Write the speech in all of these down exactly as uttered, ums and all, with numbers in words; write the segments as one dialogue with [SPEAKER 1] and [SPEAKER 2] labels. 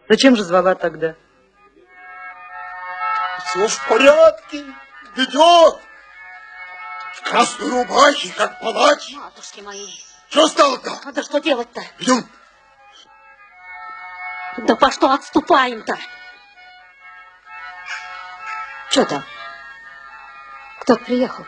[SPEAKER 1] Зачем же звала тогда?
[SPEAKER 2] Все в порядке. Идет. В красной рубахе, как палач.
[SPEAKER 3] Матушки мои.
[SPEAKER 2] Что стало-то?
[SPEAKER 3] А да что делать-то?
[SPEAKER 2] Идем.
[SPEAKER 3] Да по что отступаем-то? Что там? Кто-то приехал.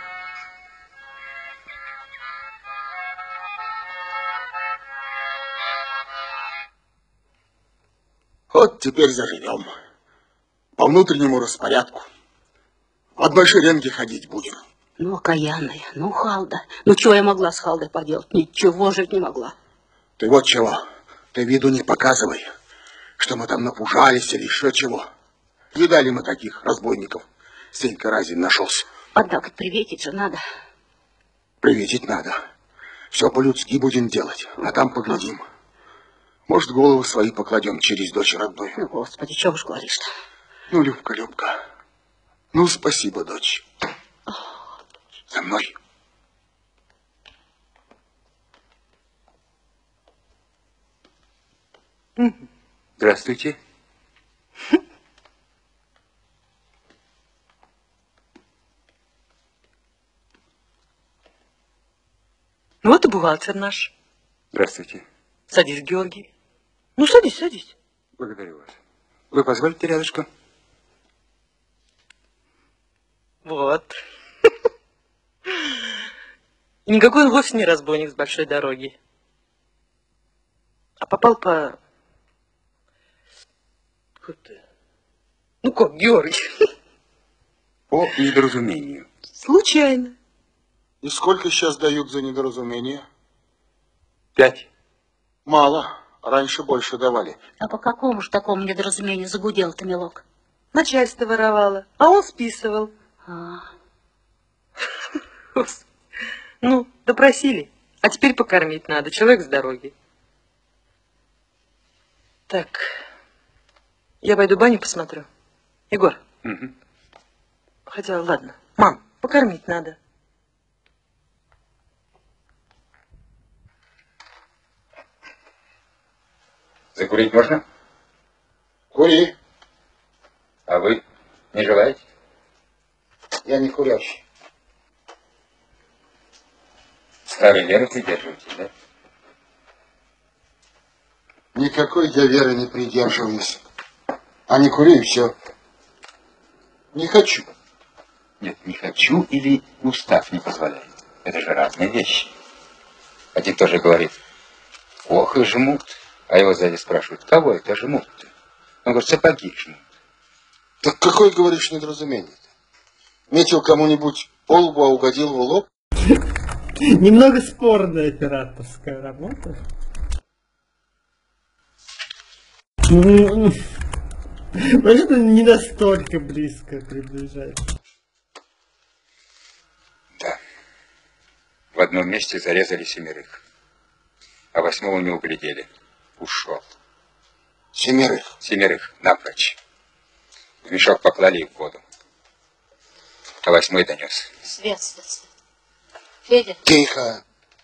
[SPEAKER 2] Вот теперь заживем. По внутреннему распорядку. В одной шеренге ходить будем.
[SPEAKER 3] Ну, окаянная, ну, Халда. Ну, что я могла с Халдой поделать? Ничего же не могла.
[SPEAKER 2] Ты вот чего, ты виду не показывай, что мы там напужались или еще чего. Видали мы таких разбойников. Сенька Разин нашелся.
[SPEAKER 3] Однако приветить же надо.
[SPEAKER 2] Приветить надо. Все по-людски будем делать, а там поглядим. Может, головы свои покладем через дочь родную.
[SPEAKER 3] Ну, Господи, что уж говоришь-то?
[SPEAKER 2] Ну, Любка, Любка. Ну, спасибо, дочь. За мной.
[SPEAKER 4] Здравствуйте.
[SPEAKER 1] Вот и бухгалтер наш.
[SPEAKER 4] Здравствуйте.
[SPEAKER 1] Садись, Георгий. Ну, садись, садись.
[SPEAKER 4] Благодарю вас. Вы позволите рядышком?
[SPEAKER 1] Вот. И никакой он вовсе не разбойник с большой дороги. А попал по... Ну как, Георгий?
[SPEAKER 4] По недоразумению.
[SPEAKER 1] Случайно.
[SPEAKER 2] И сколько сейчас дают за недоразумение?
[SPEAKER 4] Пять.
[SPEAKER 2] Мало. Раньше больше давали.
[SPEAKER 3] А по какому же такому недоразумению загудел-то, милок?
[SPEAKER 1] Начальство воровало, а он списывал.
[SPEAKER 3] А.
[SPEAKER 1] Ну, допросили. А теперь покормить надо. Человек с дороги. Так, я пойду баню посмотрю. Егор.
[SPEAKER 4] Угу.
[SPEAKER 1] Хотя, ладно. Мам, покормить надо.
[SPEAKER 4] Закурить можно?
[SPEAKER 2] Кури.
[SPEAKER 4] А вы не желаете?
[SPEAKER 2] Я не курящий.
[SPEAKER 4] Старой веры придерживаетесь, да?
[SPEAKER 2] Никакой я веры не придерживаюсь. А не кури, и все. Не хочу.
[SPEAKER 4] Нет, не хочу или устав не позволяет. Это же разные вещи. Один тоже говорит, ох и жмут. А его сзади спрашивают, кого это жмут-то? Он говорит, сапоги жмут.
[SPEAKER 2] Так какое, говоришь, недоразумение-то? Метил кому-нибудь по лбу, а угодил в лоб?
[SPEAKER 5] Немного спорная операторская работа. Ну, что не настолько близко приближается.
[SPEAKER 4] Да. В одном месте зарезали семерых, а восьмого не углядели. Ушел.
[SPEAKER 2] Семерых?
[SPEAKER 4] Семерых, напрочь. В мешок поклали и в воду. А восьмой донес.
[SPEAKER 3] Свет, свет, свет. Федя.
[SPEAKER 2] Тихо.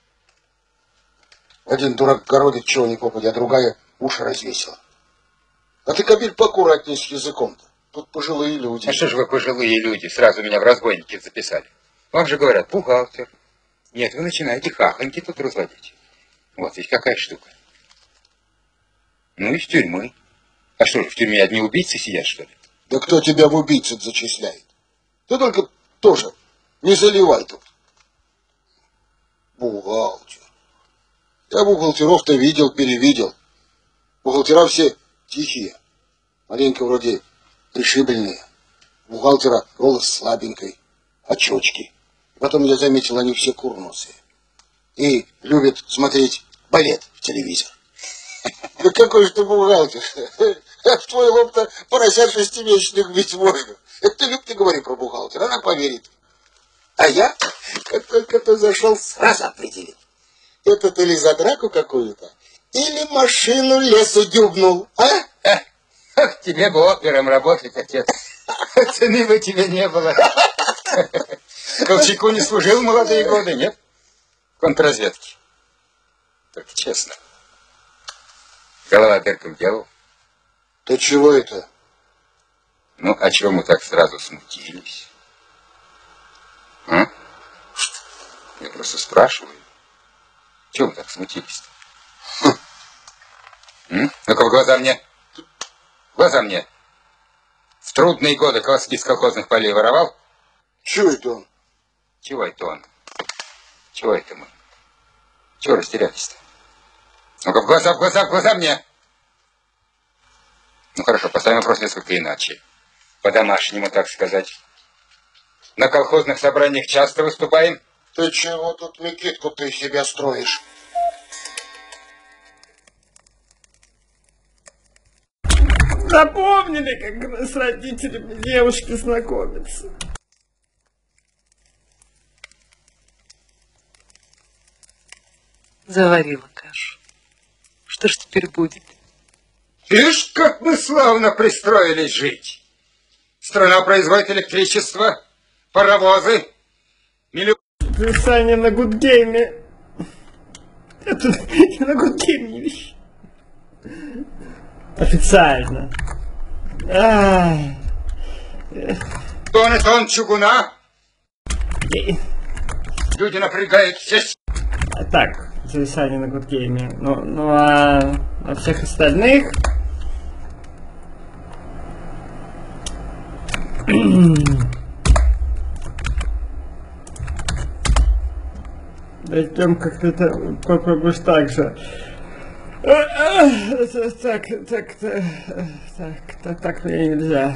[SPEAKER 2] Один дурак городит, чего не попадя, а другая уши развесила. А ты, Кабель, поаккуратней с языком-то. Тут пожилые люди.
[SPEAKER 4] А что же вы, пожилые люди, сразу меня в разбойники записали? Вам же говорят, бухгалтер. Нет, вы начинаете хахоньки тут разводить. Вот ведь какая штука. Ну, из тюрьмы. А что же, в тюрьме одни убийцы сидят, что ли?
[SPEAKER 2] Да кто тебя в убийцу зачисляет? Ты только тоже не заливай тут. Бухгалтер. Я бухгалтеров-то видел, перевидел. Бухгалтера все тихие. Маленько вроде пришибленные. Бухгалтера голос слабенький, очечки. Потом я заметил, они все курносые. И любят смотреть балет в телевизор. Да какой же ты бухгалтер? В твой лоб-то поросят шестимесячных бить можно. Это ты, Люб, ты говори про бухгалтера, она поверит. А я, как только ты зашел, сразу определил. Это ты ли за драку какую-то, или машину лесу дюбнул, а?
[SPEAKER 4] Ах, тебе бы опером работать, отец. Цены бы тебе не было. Колчаку не служил в молодые годы, нет? Контрразведки. Только честно. Голова дырком делал.
[SPEAKER 2] Ты чего это?
[SPEAKER 4] Ну, а чего мы так сразу смутились? А? Я просто спрашиваю. Чего мы так смутились-то? Хм. Ну-ка, в глаза мне. В глаза мне. В трудные годы колоски с колхозных полей воровал?
[SPEAKER 2] Чего это он?
[SPEAKER 4] Чего это он? Чего это мы? Чего растерялись-то? Ну-ка, в глаза, в глаза, в глаза мне. Ну, хорошо, поставим вопрос несколько иначе. По-домашнему, так сказать. На колхозных собраниях часто выступаем?
[SPEAKER 2] Ты чего тут, Микитку, ты себя строишь?
[SPEAKER 5] Запомнили, как с родителями девушки знакомятся?
[SPEAKER 1] Заварила кашу. Что ж теперь будет?
[SPEAKER 4] Ишь, как мы славно пристроились жить. Страна производит электричество, паровозы, миллион...
[SPEAKER 5] Писание на Гудгейме. Это я на Гудгейме не вещаю. Официально. Ай.
[SPEAKER 4] Тон и тон чугуна.
[SPEAKER 5] И-
[SPEAKER 4] Люди напрягают все...
[SPEAKER 5] А так, зависание на Гудгейме. Ну, ну а на всех остальных... Дойдем как-то та- попробуешь так же. Так, так, так, так, так, так мне нельзя.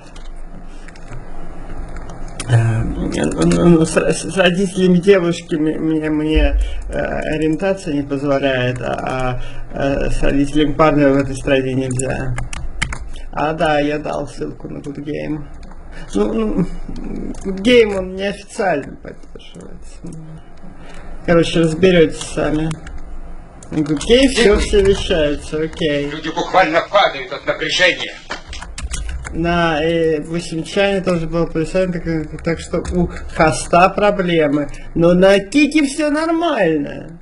[SPEAKER 5] Э, ну, ну, с, с родителями девушки мне, мне, мне э, ориентация не позволяет, а, а с родителями парня в этой стране нельзя. А да, я дал ссылку на Good Game. Ну, ну Good Game он неофициально поддерживается. Короче, разберетесь сами. Good Game все все вещается, окей.
[SPEAKER 4] Люди буквально падают от напряжения.
[SPEAKER 5] На э, восемчане тоже было пояснение, так, так что у хоста проблемы. Но на Кике все нормально.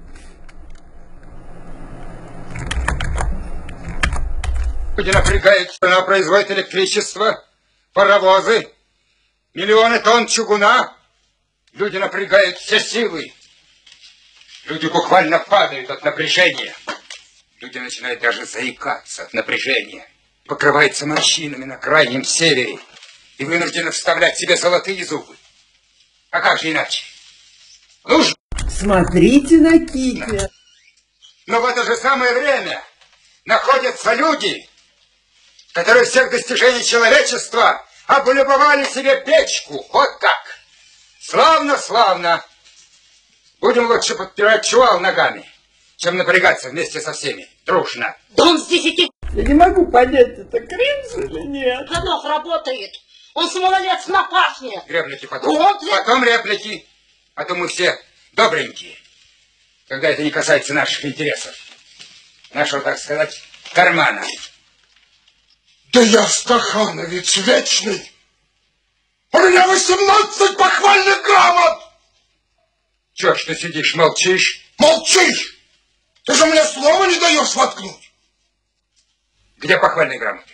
[SPEAKER 4] Люди напрягают, страна производит электричество, паровозы, миллионы тонн чугуна. Люди напрягают все силы. Люди буквально падают от напряжения. Люди начинают даже заикаться от напряжения. Покрывается морщинами на крайнем севере и вынуждены вставлять себе золотые зубы. А как же иначе? Нужно.
[SPEAKER 5] Смотрите на Кике.
[SPEAKER 4] Но в это же самое время находятся люди, которые всех достижений человечества облюбовали себе печку. Вот так. Славно, славно. Будем лучше подпирать чувал ногами, чем напрягаться вместе со всеми. Дружно.
[SPEAKER 3] Да он с десяти
[SPEAKER 5] Я не могу понять, это кринж или нет.
[SPEAKER 3] годов работает. Он с малолетством пахнет.
[SPEAKER 4] Реплики потом.
[SPEAKER 3] Вот я-
[SPEAKER 4] Потом реплики. А то мы все добренькие, когда это не касается наших интересов. Нашего, так сказать, кармана.
[SPEAKER 2] Да я стахановец вечный. У меня восемнадцать похвальных грамот.
[SPEAKER 4] Чё ж ты сидишь, молчишь?
[SPEAKER 2] Молчи! Ты же мне слова не даешь воткнуть.
[SPEAKER 4] Где похвальные грамоты?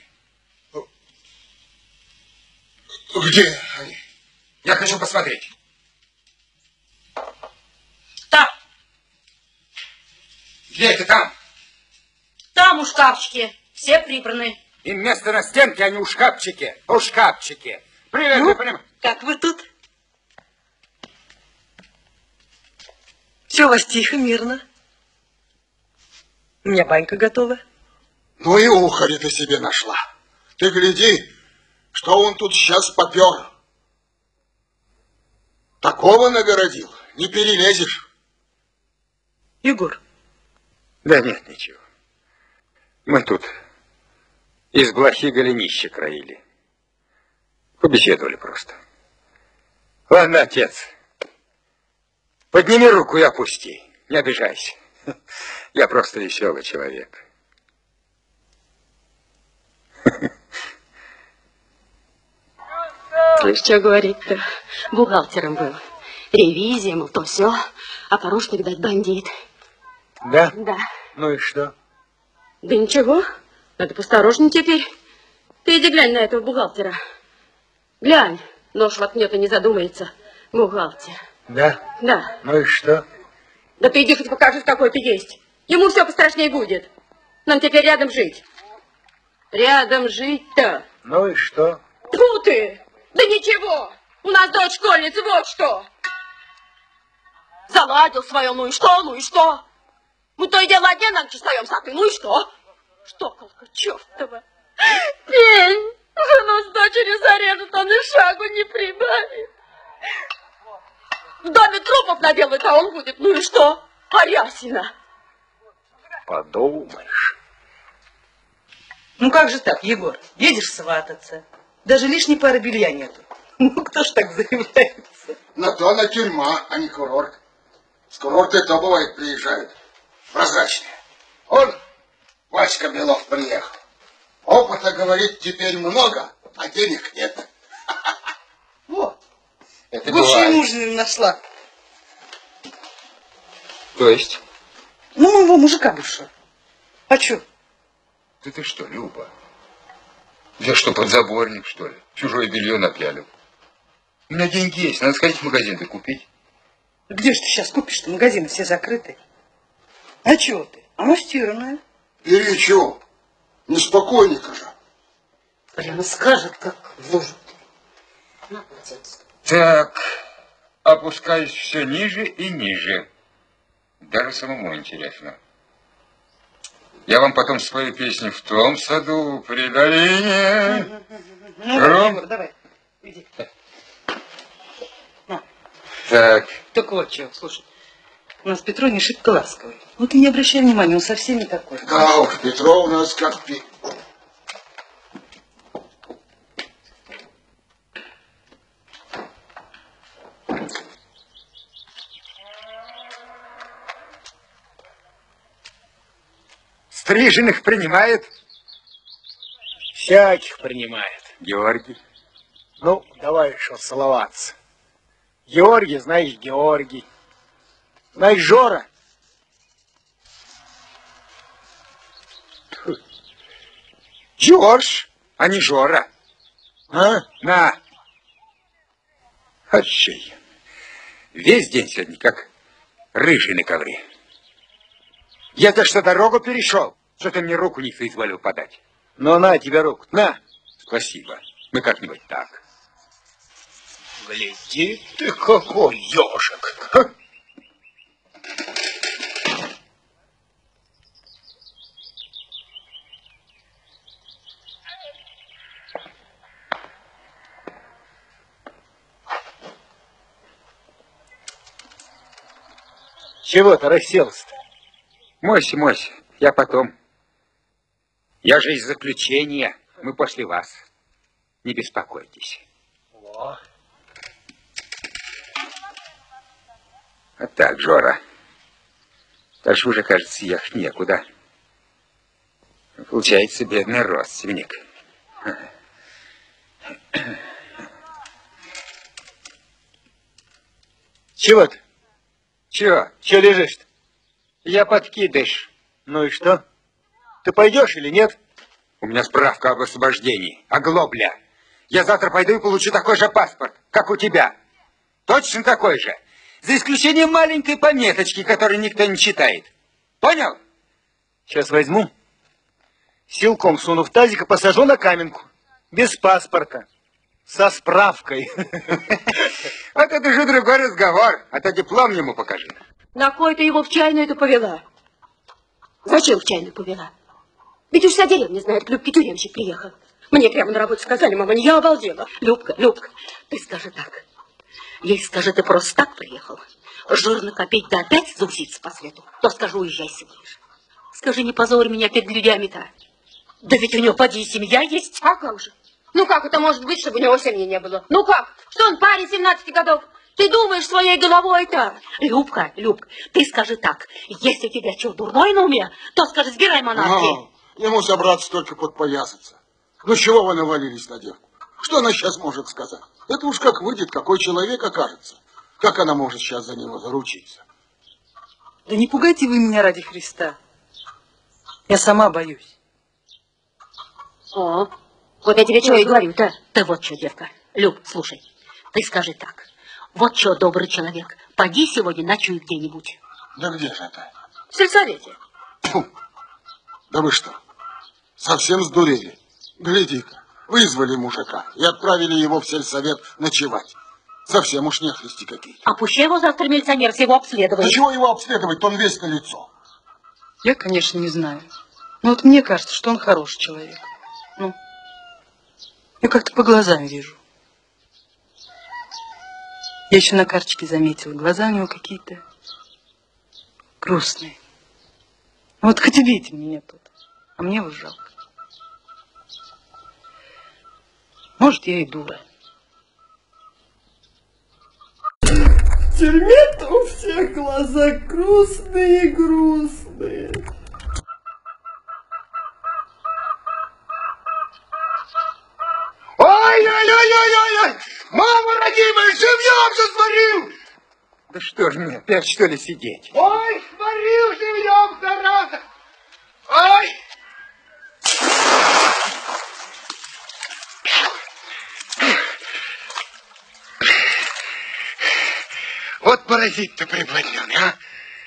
[SPEAKER 2] Где они?
[SPEAKER 4] Я хочу посмотреть.
[SPEAKER 3] Там,
[SPEAKER 4] Где это там?
[SPEAKER 3] там у шкафчики. Все прибраны.
[SPEAKER 4] Им место на стенке, а не у шкафчике. У шкафчике. Привет,
[SPEAKER 1] Ну,
[SPEAKER 4] вы понимаете?
[SPEAKER 1] как вы тут? Все у вас тихо, мирно. У меня банька готова.
[SPEAKER 2] Ну и ухарь ты себе нашла. Ты гляди, что он тут сейчас попер. Такого нагородил, не перелезешь.
[SPEAKER 1] Егор,
[SPEAKER 4] Да нет, ничего. Мы тут из блохи голенище краили. Побеседовали просто. Ладно, отец. Подними руку и опусти. Не обижайся. Я просто веселый человек.
[SPEAKER 3] Ну и что говорить-то? Бухгалтером был. Ревизия, мол, то все. А порушник дать бандит.
[SPEAKER 4] Да?
[SPEAKER 3] Да.
[SPEAKER 4] Ну и что?
[SPEAKER 3] Да ничего. Надо поосторожнее теперь. Ты иди глянь на этого бухгалтера. Глянь, нож воткнет и не задумается. Бухгалтер.
[SPEAKER 6] Да?
[SPEAKER 3] Да.
[SPEAKER 6] Ну и что?
[SPEAKER 3] Да ты иди хоть покажи, какой ты есть. Ему все пострашнее будет. Нам теперь рядом жить. Рядом жить-то.
[SPEAKER 6] Ну и что?
[SPEAKER 3] Тьфу ты! Да ничего! У нас дочь школьница, вот что! Заладил свое, ну и что, ну и что? Мы то и дело одни на ночь встаем с Акой, ну и что? Штоколка чертова! Пень! Жену с дочерью зарежет, он и шагу не прибавит. В доме трупов наделает, а он будет, ну и что? Арясина!
[SPEAKER 6] Подумаешь.
[SPEAKER 1] Ну как же так, Егор? Едешь свататься. Даже лишней пары белья нету. Ну кто ж так заявляется?
[SPEAKER 2] На то она тюрьма, а не курорт. С курорта и то бывает приезжают. Прозрачные. Он, Васька Белов, приехал. Опыта, говорит, теперь много, а денег нет.
[SPEAKER 1] Вот.
[SPEAKER 4] Это
[SPEAKER 1] Бывшую
[SPEAKER 4] бывает.
[SPEAKER 1] мужнину нашла.
[SPEAKER 4] То есть?
[SPEAKER 1] Ну, моего мужика бывшего. А чё?
[SPEAKER 4] Да ты что, Люба? Я что, подзаборник, что ли? Чужое белье напялил. У меня деньги есть, надо сходить в магазин да купить.
[SPEAKER 1] Где же ты сейчас купишь-то? Магазины все закрыты. А чё ты? Оно стиранное.
[SPEAKER 2] Бери чего? Неспокойненько же.
[SPEAKER 3] Прямо скажет, как вложит. На, отец.
[SPEAKER 4] Так, опускаюсь все ниже и ниже. Даже самому интересно. Я вам потом свою песню в том саду при долине.
[SPEAKER 1] Ну,
[SPEAKER 4] Ром?
[SPEAKER 1] Егор, давай, иди. На.
[SPEAKER 4] Так.
[SPEAKER 1] Только вот чего, слушай. У нас Петровна шибко ласковый. Вот ты не обращай внимания, он совсем не такой.
[SPEAKER 2] Да уж, Петров у нас как пи...
[SPEAKER 6] Стриженных принимает? Всяких принимает.
[SPEAKER 4] Георгий.
[SPEAKER 6] Ну, давай что целоваться. Георгий, знаешь, Георгий. Знаешь, Жора.
[SPEAKER 4] Джордж, а не Жора.
[SPEAKER 6] А?
[SPEAKER 4] На. Отчей. Весь день сегодня как рыжий на ковре.
[SPEAKER 6] Я-то что, дорогу перешел?
[SPEAKER 4] Что ты мне руку не соизволил подать?
[SPEAKER 6] Ну, на тебе руку, на.
[SPEAKER 4] Спасибо. Мы как-нибудь так.
[SPEAKER 6] Гляди ты, какой ежик. Ха. Чего ты расселся-то?
[SPEAKER 4] Мойся, мойся. Я потом. Я же из заключения. Мы после вас. Не беспокойтесь.
[SPEAKER 6] О.
[SPEAKER 4] А так, Жора. Дальше уже, кажется, ехать некуда. Получается, бедный родственник.
[SPEAKER 6] Чего ты?
[SPEAKER 4] Чего?
[SPEAKER 6] Че лежишь-то? Я подкидыш. Ну и что? Ты пойдешь или нет?
[SPEAKER 4] У меня справка об освобождении. Оглобля. Я завтра пойду и получу такой же паспорт, как у тебя. Точно такой же. За исключением маленькой пометочки, которую никто не читает. Понял?
[SPEAKER 6] Сейчас возьму. Силком суну в тазик и посажу на каменку. Без паспорта. Со справкой.
[SPEAKER 4] Вот это же другой разговор. А то диплом ему покажи.
[SPEAKER 3] На кой ты его в чайную-то повела? Зачем в чайную повела? Ведь уж вся деревня знает, к Любке тюремщик приехал. Мне прямо на работе сказали, мама, я обалдела. Любка, Любка, ты скажи так. Ей скажи, ты просто так приехал. Жирно копить, да опять зауситься по свету. То скажу, уезжай сидишь. Скажи, не позорь меня перед людьми-то. Да ведь у него, поди, семья есть. А как же? Ну как это может быть, чтобы у него семьи не было? Ну как? Что он парень семнадцати годов? Ты думаешь своей головой-то? Любка, Любка, ты скажи так. Если у тебя что, дурной на уме, то скажи, сбирай манатки.
[SPEAKER 2] Ну, ему собраться только подпоясаться. Ну, чего вы навалились на девку? Что она сейчас может сказать? Это уж как выйдет, какой человек окажется. Как она может сейчас за него заручиться?
[SPEAKER 1] Да не пугайте вы меня ради Христа. Я сама боюсь.
[SPEAKER 3] О, Вот я тебе что и говорю-то. Ты вот что, девка. Люб, слушай, ты скажи так. Вот что, добрый человек, поди сегодня ночуй где-нибудь.
[SPEAKER 2] Да где же это?
[SPEAKER 3] В сельсовете.
[SPEAKER 2] Фу. Да вы что, совсем сдурели? Гляди-ка, вызвали мужика и отправили его в сельсовет ночевать. Совсем уж нехристи какие-то.
[SPEAKER 3] А пусть его завтра милиционер всего обследует.
[SPEAKER 2] Да чего его обследовать-то, он весь на лицо.
[SPEAKER 1] Я, конечно, не знаю. Но вот мне кажется, что он хороший человек. Ну, я как-то по глазам вижу. Я еще на карточке заметила, глаза у него какие-то грустные. Вот хоть убейте меня тут, а мне его жалко. Может, я и дура.
[SPEAKER 5] В тюрьме-то у всех глаза грустные-грустные.
[SPEAKER 2] Ой-ой-ой-ой-ой! Мама родимая, живьем же сварил!
[SPEAKER 4] Да что ж мне, опять что ли сидеть?
[SPEAKER 2] Ой, сварил живьем, зараза! Ой! Вот паразит-то приблотненный, а?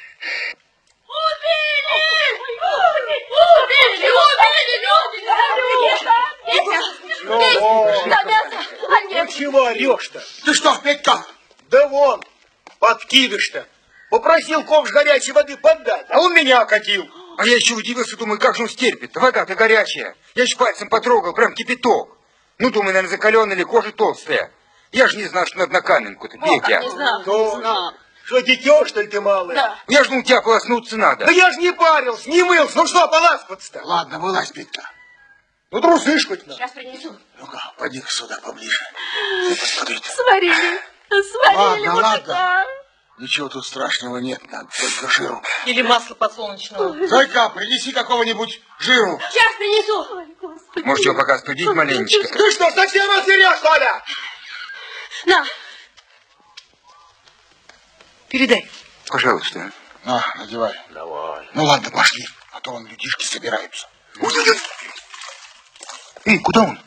[SPEAKER 6] Ну чего орешь-то?
[SPEAKER 2] Ты что, Петька?
[SPEAKER 6] Да вон, подкидыш-то. Попросил ковш горячей воды поддать, а он меня окатил.
[SPEAKER 4] А я еще удивился, думаю, как же он стерпит? Вода-то горячая. Я ж пальцем потрогал, прям кипяток. Ну, думаю, наверное, закаленная или кожа толстая. Я же не знал, что надо на каменку-то, Петя.
[SPEAKER 3] Не знал,
[SPEAKER 6] То,
[SPEAKER 3] не знал.
[SPEAKER 6] что, дитё, что ли, ты малый?
[SPEAKER 3] Да.
[SPEAKER 4] Я ж, ну, у тебя полоснуться надо.
[SPEAKER 6] Да я ж не парился, не мылся. Ну что, поласкаться-то?
[SPEAKER 2] Ладно, вылазь, Петька.
[SPEAKER 6] Ну, трусышь хоть на.
[SPEAKER 3] Сейчас принесу.
[SPEAKER 2] Ну-ка, поди-ка сюда поближе. Ты посмотри.
[SPEAKER 3] Сварили. Сварили
[SPEAKER 2] Ладно,
[SPEAKER 3] мужика.
[SPEAKER 2] ладно. Ничего тут страшного нет, надо только жиру.
[SPEAKER 1] Или масло подсолнечного.
[SPEAKER 2] Зайка, принеси какого-нибудь жиру.
[SPEAKER 3] Сейчас принесу.
[SPEAKER 4] Может, его пока студить маленечко?
[SPEAKER 6] Ты что, совсем озверел, что ли?
[SPEAKER 3] На.
[SPEAKER 1] Передай.
[SPEAKER 4] Пожалуйста.
[SPEAKER 2] На, надевай.
[SPEAKER 6] Давай.
[SPEAKER 2] Ну ладно, пошли, а то вон людишки собираются.
[SPEAKER 4] Эй, куда он?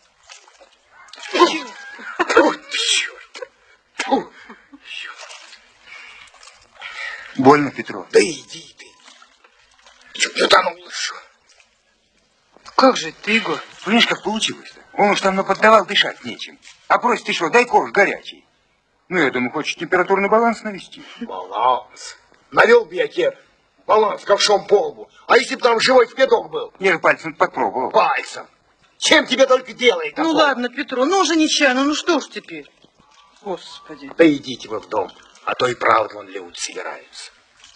[SPEAKER 4] Больно, Петров?
[SPEAKER 6] Да иди ты. Чё пьютанулся?
[SPEAKER 1] Как же ты, Егор?
[SPEAKER 4] Понимаешь, как получилось-то? Он уж там наподдавал, дышать нечем. А просит, ты что, дай ковш горячий. Ну, я думаю, хочет температурный баланс навести.
[SPEAKER 6] Баланс. Навел бы я тебе баланс ковшом по лбу. А если бы там живой кипяток был?
[SPEAKER 4] Я же пальцем попробовал.
[SPEAKER 6] Пальцем. Чем тебе только делает
[SPEAKER 1] Ну
[SPEAKER 6] такое?
[SPEAKER 1] ладно, Петру, ну уже нечаянно, ну что ж теперь? Господи.
[SPEAKER 6] Да идите вы в дом, а то и правда вон люди собираются.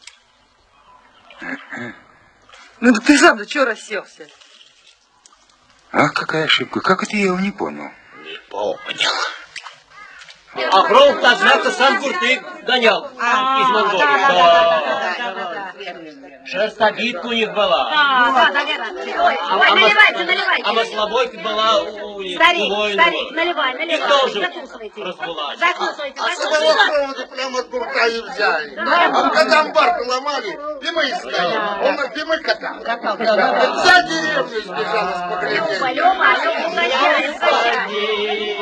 [SPEAKER 1] Ну да ты сам-то чего расселся?
[SPEAKER 4] Ах, какая ошибка. Как это я его не понял?
[SPEAKER 6] Не понял.
[SPEAKER 7] А Гром-то, однако, сам Куртык гонял из Монголии. Да. Шерстобитка у них была.
[SPEAKER 3] Да, да, наверное. Ой, наливайте, наливайте.
[SPEAKER 7] А маслобойка была у них.
[SPEAKER 3] Старик,
[SPEAKER 7] у воинов.
[SPEAKER 3] старик, наливай,
[SPEAKER 7] И
[SPEAKER 3] наливай.
[SPEAKER 7] тоже
[SPEAKER 3] Закусывайте.
[SPEAKER 7] разбылась.
[SPEAKER 3] Закусывайте,
[SPEAKER 2] А с
[SPEAKER 3] закусывайте.
[SPEAKER 2] какого повода прямо от бурка и взяли? А когда амбар ломали, дымы искали. Он на дымы катал. Вся деревня сбежалась поглядеть.
[SPEAKER 3] Люба, Люба, Люба, угощай, угощай.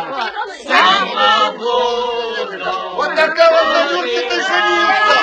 [SPEAKER 2] Вот такого задурки ты женился.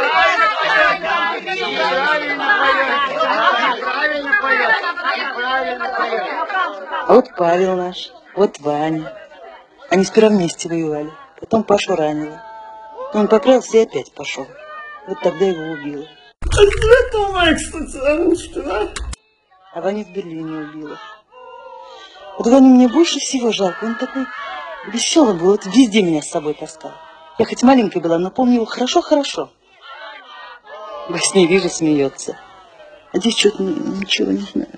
[SPEAKER 1] А вот Павел наш, вот Ваня. Они сперва вместе воевали, потом Пашу ранило. Он поправился и опять пошел. Вот тогда его убило.
[SPEAKER 5] А Светлана, кстати, Анечкина.
[SPEAKER 1] А Ваню в Берлине убила. Вот Ваню мне больше всего жалко. Он такой веселый был, вот везде меня с собой таскал. Я хоть маленькая была, но помню его хорошо-хорошо. Во сне вижу, смеется. А здесь что-то ничего не знаю.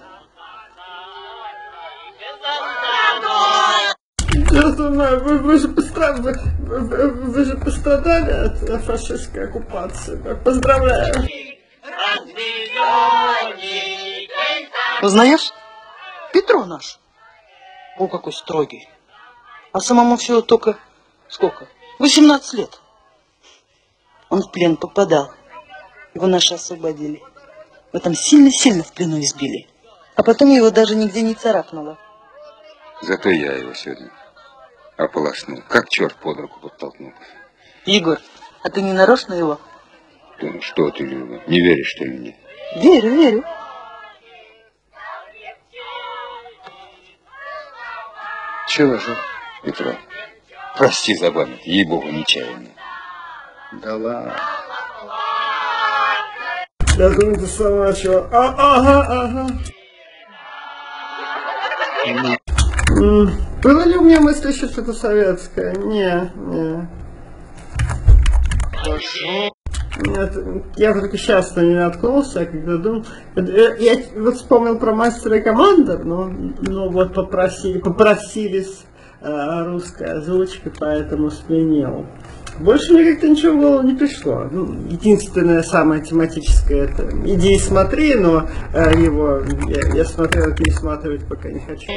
[SPEAKER 5] Я думаю, вы, вы, же пострадали, вы, вы, вы же пострадали от фашистской оккупации. Поздравляю.
[SPEAKER 1] Узнаешь? Петро наш. О, какой строгий. А самому всего только сколько? восемнадцать лет. Он в плен попадал. Его наши освободили. Его там сильно-сильно в плену избили. А потом его даже нигде не царапнуло.
[SPEAKER 4] Зато я его сегодня ополоснул, как черт под руку подтолкнул.
[SPEAKER 1] Егор, а ты не нарочно его?
[SPEAKER 4] Ну что ты, Люба, не веришь, что ли, мне?
[SPEAKER 1] Верю, верю.
[SPEAKER 4] Чего же, Петро? Прости за память, ей-богу, нечаянно.
[SPEAKER 2] Да ладно.
[SPEAKER 5] Я думаю, ты сам начал. А, ага, ага. М, Было ли у меня мысль еще что-то советское? Не, не. Нет, я только сейчас на не наткнулся, когда думал. Я, я вот вспомнил про мастера и командор, но, но вот попросили, попросились э, русской озвучкой, поэтому сменил. Больше мне как-то ничего в голову не пришло. Ну, единственное самое тематическое это иди и смотри, но э, его я, я смотрел, пересматривать пока не хочу.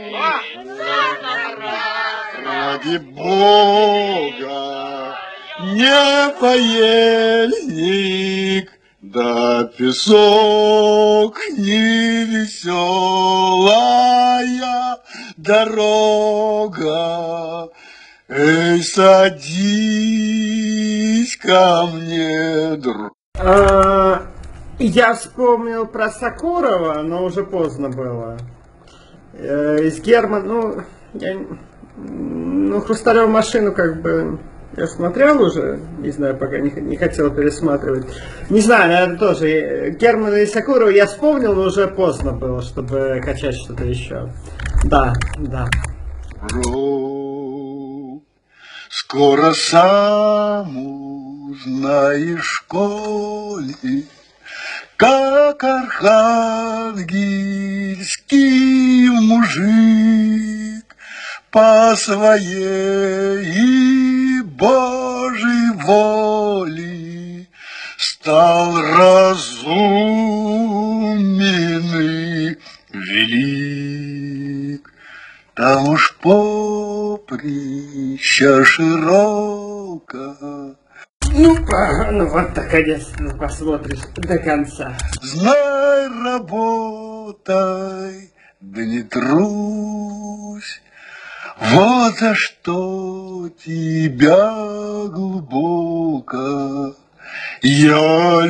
[SPEAKER 2] Ради Бога, не поельник, да песок не веселая дорога. Эй, садись ко мне, друг.
[SPEAKER 5] А, я вспомнил про Сокурова, но уже поздно было. Э, из Германа, ну, я, ну, «Хрусталевую машину» как бы я смотрел уже, не знаю, пока не, не хотел пересматривать. Не знаю, наверное, тоже. Германа и Сокурова я вспомнил, но уже поздно было, чтобы качать что-то еще. Да, да.
[SPEAKER 2] Скоро сам узнаешь в школе, как архангельский мужик по своей Божьей воле стал разумен и велик. Там уж поприща широко.
[SPEAKER 5] Ну, а, ну вот наконец-то посмотришь до конца.
[SPEAKER 2] Знай, работай, да не трусь. Вот за что тебя глубоко я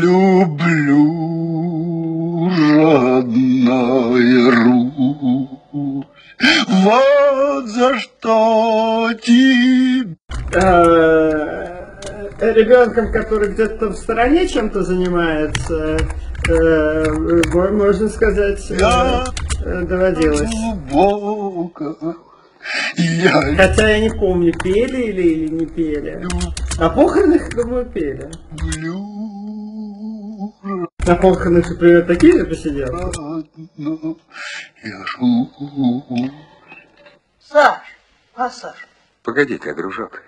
[SPEAKER 2] люблю, родная Русь. Вот за что тебе...
[SPEAKER 5] Ребенком, который где-то там в стороне чем-то занимается, можно сказать, доводилось.
[SPEAKER 2] Я...
[SPEAKER 5] Хотя я не помню, пели или, или не пели. На похоронах, думаю, пели. На похоронах, например, такие же посидел?
[SPEAKER 1] Саш, а Саш?
[SPEAKER 4] Погоди-ка, дружок.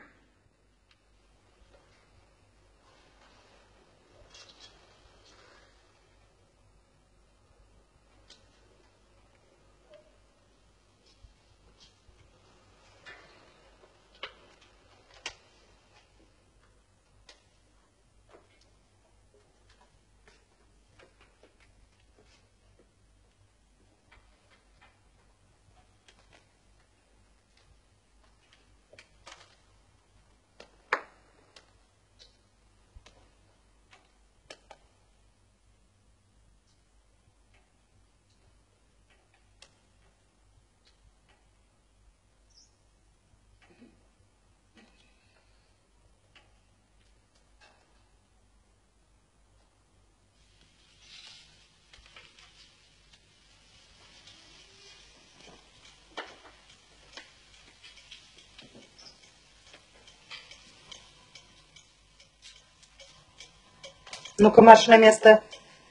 [SPEAKER 1] Ну-ка, марш на место.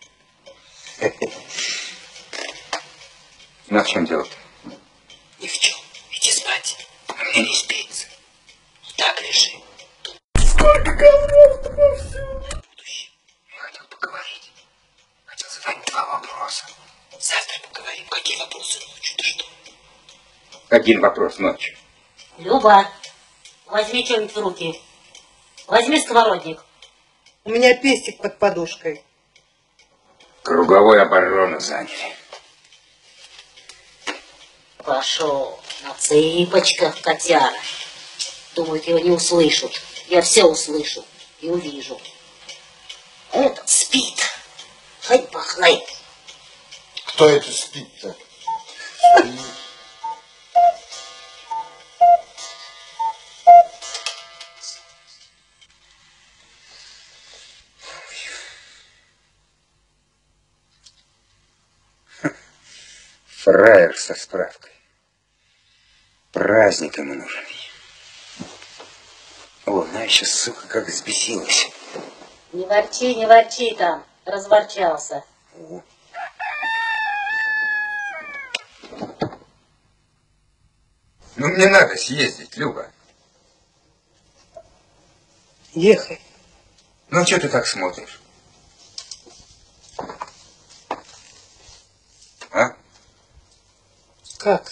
[SPEAKER 4] Ну, а в чем дело-то?
[SPEAKER 1] Ни в чем. Иди спать. Мне не спится. Так лежи.
[SPEAKER 5] Сколько ковров-то повсюду?
[SPEAKER 1] Будущее. Я хотел поговорить. Хотел задать два вопроса. Завтра поговорим. Какие вопросы ночью? Ты что?
[SPEAKER 4] Один вопрос ночью.
[SPEAKER 8] Люба, возьми что-нибудь в руки. Возьми сковородник.
[SPEAKER 1] У меня пестик под подушкой.
[SPEAKER 4] Круговую оборону заняли.
[SPEAKER 8] Пошел. На цыпочках, котяра. Думают, его не услышат. Я все услышу и увижу. Этот спит. Хоть пахнет.
[SPEAKER 2] Кто это спит-то?
[SPEAKER 4] Фраер со справкой. Праздник ему нужен. О, она еще, сука, как взбесилась.
[SPEAKER 8] Не ворчи, не ворчи там. Разворчался.
[SPEAKER 4] О. Ну, мне надо съездить, Люба.
[SPEAKER 1] Ехай.
[SPEAKER 4] Ну, что ты так смотришь? А?
[SPEAKER 1] Как?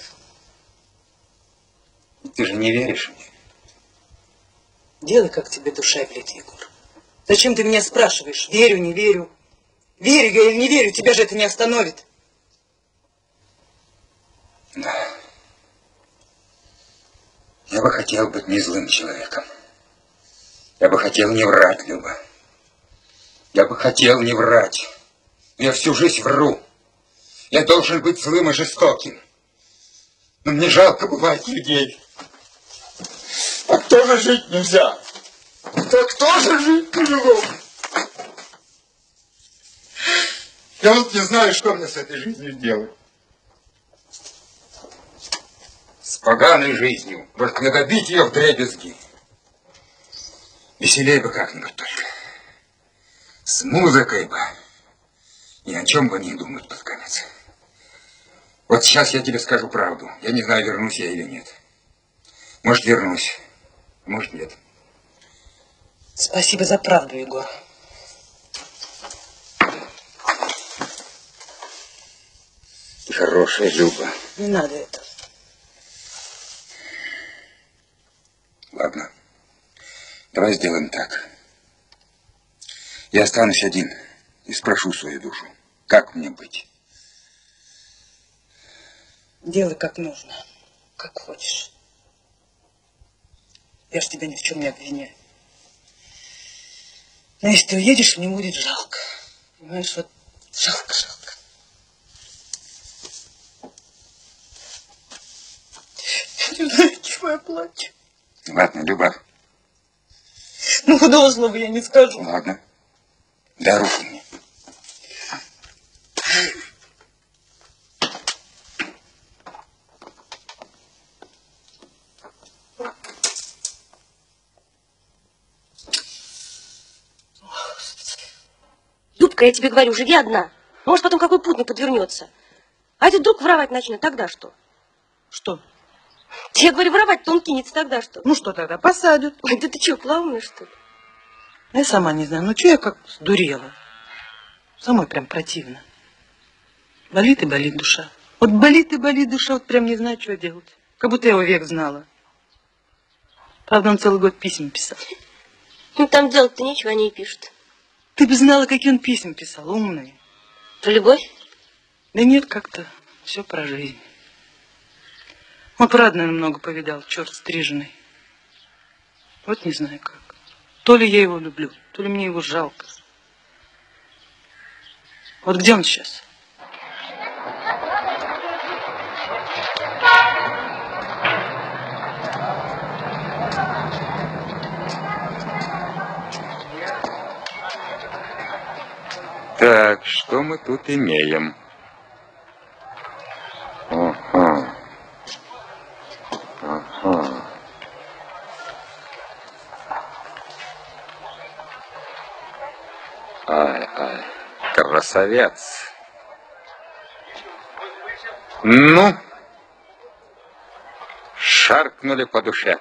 [SPEAKER 4] Ты же не веришь мне.
[SPEAKER 1] Делай, как тебе душа велит, Егор. Зачем ты меня спрашиваешь? Верю, не верю. Верю я или не верю, тебя же это не остановит.
[SPEAKER 4] Да. Я бы хотел быть не злым человеком. Я бы хотел не врать, Люба. Я бы хотел не врать. Я всю жизнь вру. Я должен быть злым и жестоким. Но мне жалко бывает людей.
[SPEAKER 2] Так тоже жить нельзя. Так тоже жить тяжело. Я вот не знаю, что мне с этой жизнью делать.
[SPEAKER 4] С поганой жизнью. Может, надо бить ее вдребезги. Веселей бы как-нибудь только. С музыкой бы. Ни о чем бы не думать под конец. Вот сейчас я тебе скажу правду. Я не знаю, вернусь я или нет. Может, вернусь. Может, нет.
[SPEAKER 1] Спасибо за правду, Егор.
[SPEAKER 4] Ты хорошая, Люба.
[SPEAKER 1] Не надо это.
[SPEAKER 4] Ладно. Давай сделаем так. Я останусь один и спрошу свою душу, как мне быть.
[SPEAKER 1] Делай как нужно, как хочешь. Я ж тебя ни в чем не обвиняю. Но если ты уедешь, мне будет жалко. Понимаешь, вот жалко, жалко. Я не знаю, чего я плачу.
[SPEAKER 4] Ладно, Люба.
[SPEAKER 1] Ну, худого слова я не скажу.
[SPEAKER 4] Ладно. Дай руку мне.
[SPEAKER 3] Любка, я тебе говорю, живи одна. Может, потом какой путник подвернется. А этот вдруг воровать начнет, тогда что?
[SPEAKER 1] Что?
[SPEAKER 3] Я говорю, воровать-то он кинется, тогда что?
[SPEAKER 1] Ну что тогда, посадят.
[SPEAKER 3] Ой, да ты что, плавная, что ли?
[SPEAKER 1] Я сама не знаю, ну что я как сдурела. Самой прям противно. Болит и болит душа. Вот болит и болит душа, вот прям не знаю, что делать. Как будто я его век знала. Правда, он целый год писем писал.
[SPEAKER 3] Ну, там делать-то нечего, они и пишут.
[SPEAKER 1] Ты бы знала, какие он писем писал, умные.
[SPEAKER 3] Про любовь?
[SPEAKER 1] Да нет, как-то все про жизнь. Он, правда, наверное, много повидал, черт стриженный. Вот не знаю как. То ли я его люблю, то ли мне его жалко. Вот где он сейчас?
[SPEAKER 4] Так, что мы тут имеем? Ага. Ага. Ай, ай, красавец. Ну, шаркнули по душе.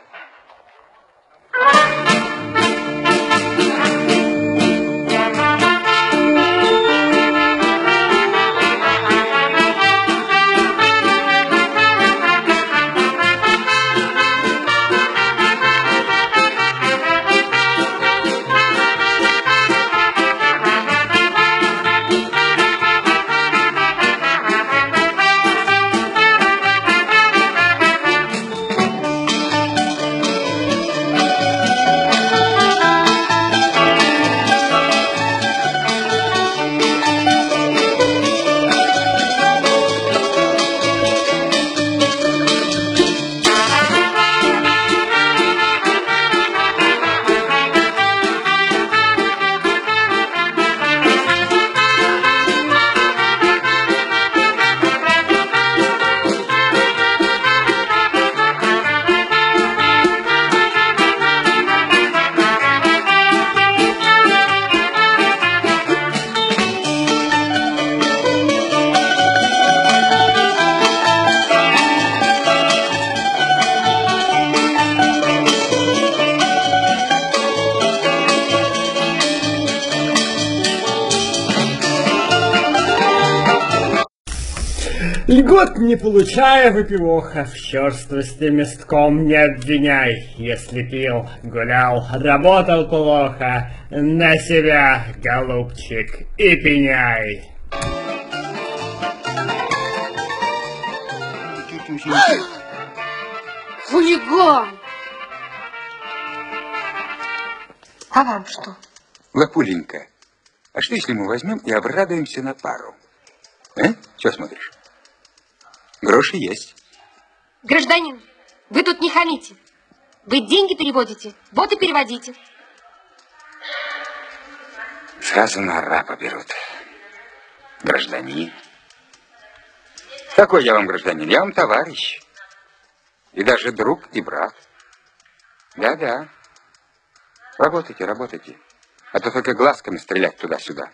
[SPEAKER 5] Вот не получая выпивоха, в черствости местком не обвиняй. Если пил, гулял, работал плохо, на себя, голубчик, и пеняй.
[SPEAKER 3] Хулиган! А вам что?
[SPEAKER 4] Лапуленька, а что если мы возьмем и обрадуемся на пару? А? Что смотришь? Гроши есть.
[SPEAKER 3] Гражданин, вы тут не хамите. Вы деньги переводите, вот и переводите.
[SPEAKER 4] Сразу на раба берут. Гражданин. Какой я вам гражданин? Я вам товарищ. И даже друг и брат. Да-да. Работайте, работайте. А то только глазками стрелять туда-сюда.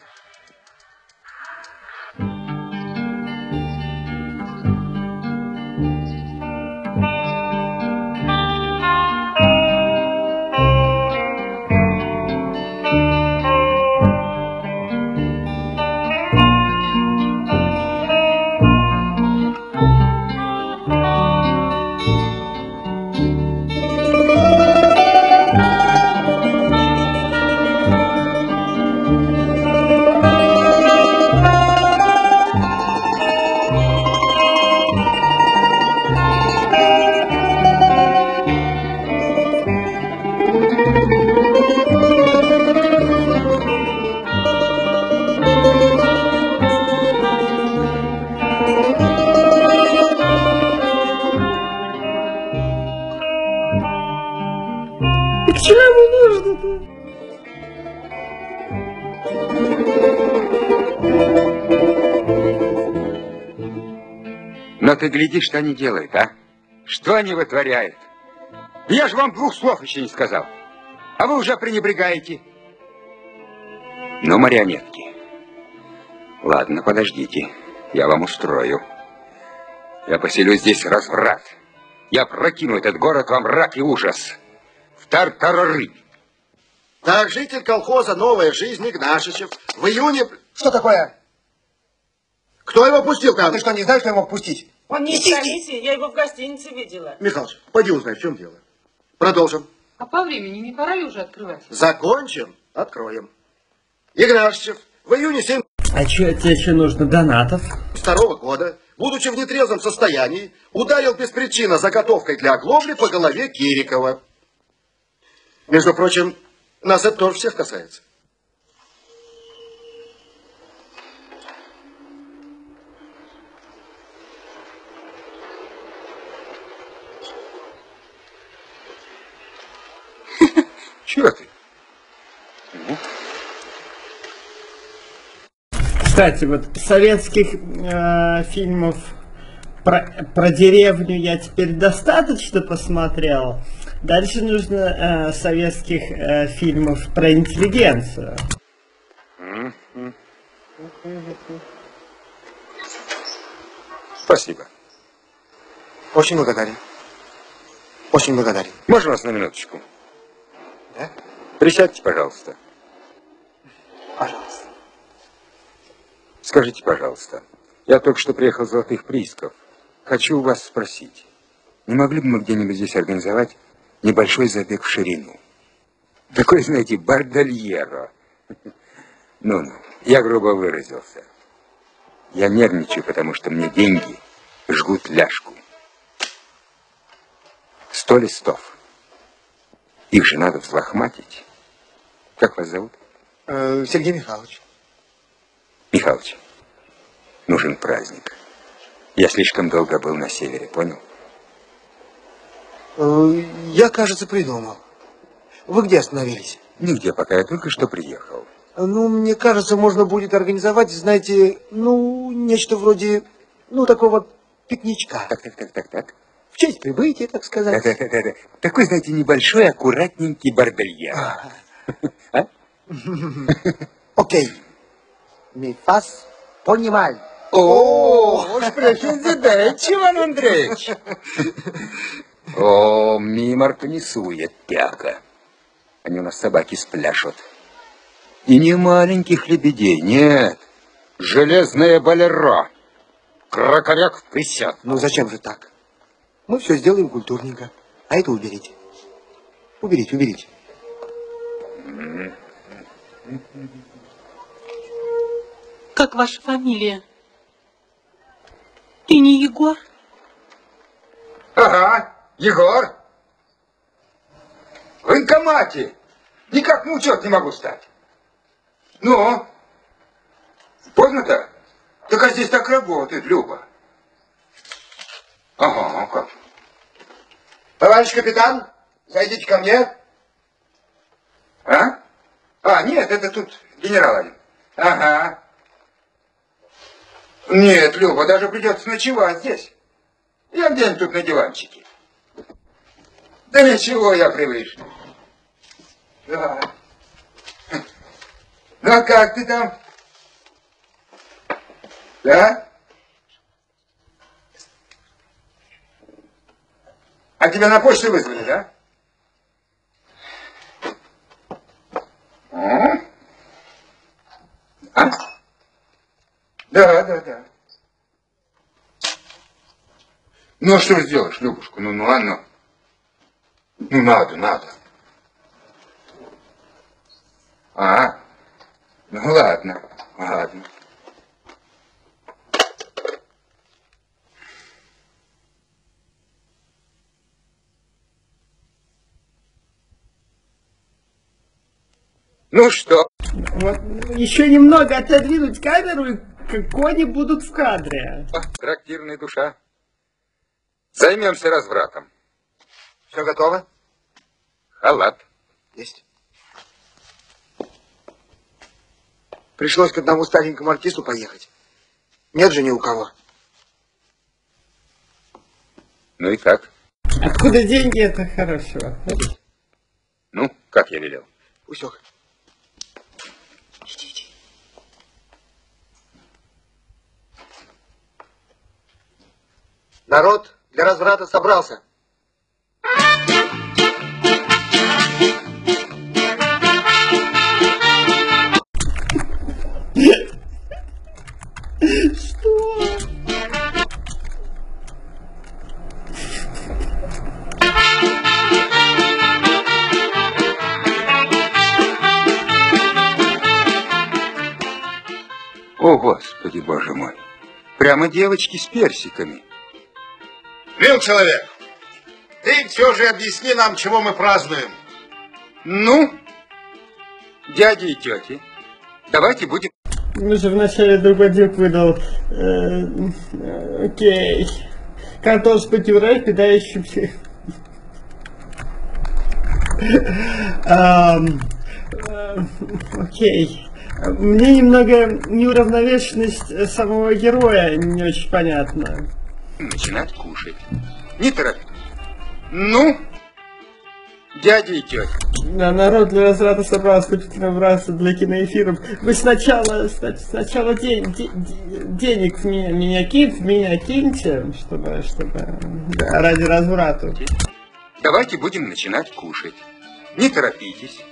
[SPEAKER 4] Но ты гляди, что они делают, а? Что они вытворяют? Я же вам двух слов еще не сказал. А вы уже пренебрегаете. Ну, марионетки. Ладно, подождите. Я вам устрою. Я поселю здесь разврат. Я прокину этот город во мрак и ужас. В тартарары.
[SPEAKER 9] Так, житель колхоза «Новая жизнь» Игнашичев в июне... Что такое? Кто его пустил там? Ты что, не знаешь, что его пустить?
[SPEAKER 10] Он не из комиссии, я его в гостинице видела.
[SPEAKER 9] Михалыч, пойди узнай, в чем дело. Продолжим.
[SPEAKER 10] А по времени не пора ли уже открывать?
[SPEAKER 9] Закончим, откроем. Игнашичев в июне семь...
[SPEAKER 5] А что, тебе что нужно, донатов?
[SPEAKER 9] Второго года, будучи в нетрезвом состоянии, ударил без причины заготовкой для оглобли по голове Кирикова. Между прочим, нас это тоже всех касается.
[SPEAKER 4] Чего ты?
[SPEAKER 5] Кстати, вот советских э, фильмов про, про деревню я теперь достаточно посмотрел. Дальше нужно э, советских э, фильмов про интеллигенцию.
[SPEAKER 4] Спасибо.
[SPEAKER 9] Очень благодарен. Очень благодарен.
[SPEAKER 4] Можно вас на минуточку?
[SPEAKER 9] Да?
[SPEAKER 4] Присядьте, пожалуйста.
[SPEAKER 9] Пожалуйста.
[SPEAKER 4] Скажите, пожалуйста, я только что приехал с Золотых приисков. Хочу у вас спросить, не могли бы мы где-нибудь здесь организовать небольшой забег в ширину? Такой, знаете, бардальеро. Ну-ну, я грубо выразился. Я нервничаю, потому что мне деньги жгут ляжку. Сто листов. Их же надо взлохматить. Как вас зовут?
[SPEAKER 9] Э, Сергей Михайлович.
[SPEAKER 4] Михайлович, нужен праздник. Я слишком долго был на севере, понял?
[SPEAKER 9] Э, я, кажется, придумал. Вы где остановились?
[SPEAKER 4] Нигде пока, я только что приехал.
[SPEAKER 9] Ну, мне кажется, можно будет организовать, знаете, ну, нечто вроде, ну, такого пикничка.
[SPEAKER 4] Так, так, так, так, так.
[SPEAKER 9] В честь прибытия, так сказать.
[SPEAKER 4] Да, да, да, да. Такой, знаете, небольшой, аккуратненький бордельер. А?
[SPEAKER 9] Окей. Me faz понимать.
[SPEAKER 4] О, sprechen Sie Deutsch, Иван Андреевич. О, мимо понесует пяка. Они у нас собаки спляшут. И не маленьких лебедей, нет. Железное болеро. Кракоряк, присяг.
[SPEAKER 9] Ну зачем же так? Мы все сделаем культурненько. А это уберите. Уберите, уберите.
[SPEAKER 10] Как ваша фамилия? Ты не Егор?
[SPEAKER 4] Ага, Егор. В военкомате. Никак на учет не могу стать. Ну? Поздно-то? Так а здесь так работает, Люба. Ага, как?
[SPEAKER 9] Товарищ капитан, зайдите ко мне.
[SPEAKER 4] А? А, нет, это тут генерал один. Ага. Нет, Люба, даже придется ночевать здесь. Я где-нибудь тут на диванчике. Да ничего, я привычный. Да. Ну, а как ты там? Да? А тебя на почту вызвали, да? А? А? Да, да, да. Ну, а что сделаешь, Любушка? Ну, ну, а ну. Ну, надо, надо. А? Ну, ладно, ладно. Ну что?
[SPEAKER 5] Вот, еще немного отодвинуть камеру, и кони будут в кадре.
[SPEAKER 4] А, трактирная душа. Займемся развратом.
[SPEAKER 9] Все готово?
[SPEAKER 4] Халат.
[SPEAKER 9] Есть. Пришлось к одному старенькому артисту поехать. Нет же ни у кого.
[SPEAKER 4] Ну и как?
[SPEAKER 5] Откуда деньги, это хорошо.
[SPEAKER 4] Ну, как я велел?
[SPEAKER 9] Усек. Народ для разврата собрался.
[SPEAKER 5] Что?
[SPEAKER 4] О, Господи, Боже мой. Прямо девочки с персиками.
[SPEAKER 2] Мил человек, ты все же объясни нам, чего мы празднуем.
[SPEAKER 4] Ну, дяди и тети, давайте будем...
[SPEAKER 5] Мы же вначале Дубадюк выдал... Э, э, окей. Картошку пюре, питающийся... Окей. Мне немного неуравновешенность самого героя не очень понятна.
[SPEAKER 4] Начинать кушать. Не торопись. Ну, дяди и тети.
[SPEAKER 5] Да, народ для разврата собрался, хочет набраться для киноэфиров. Вы сначала, сначала день, де, денег в меня, меня кинь, в меня киньте, чтобы, чтобы, да, ради разврата.
[SPEAKER 4] Давайте будем начинать кушать. Не торопитесь.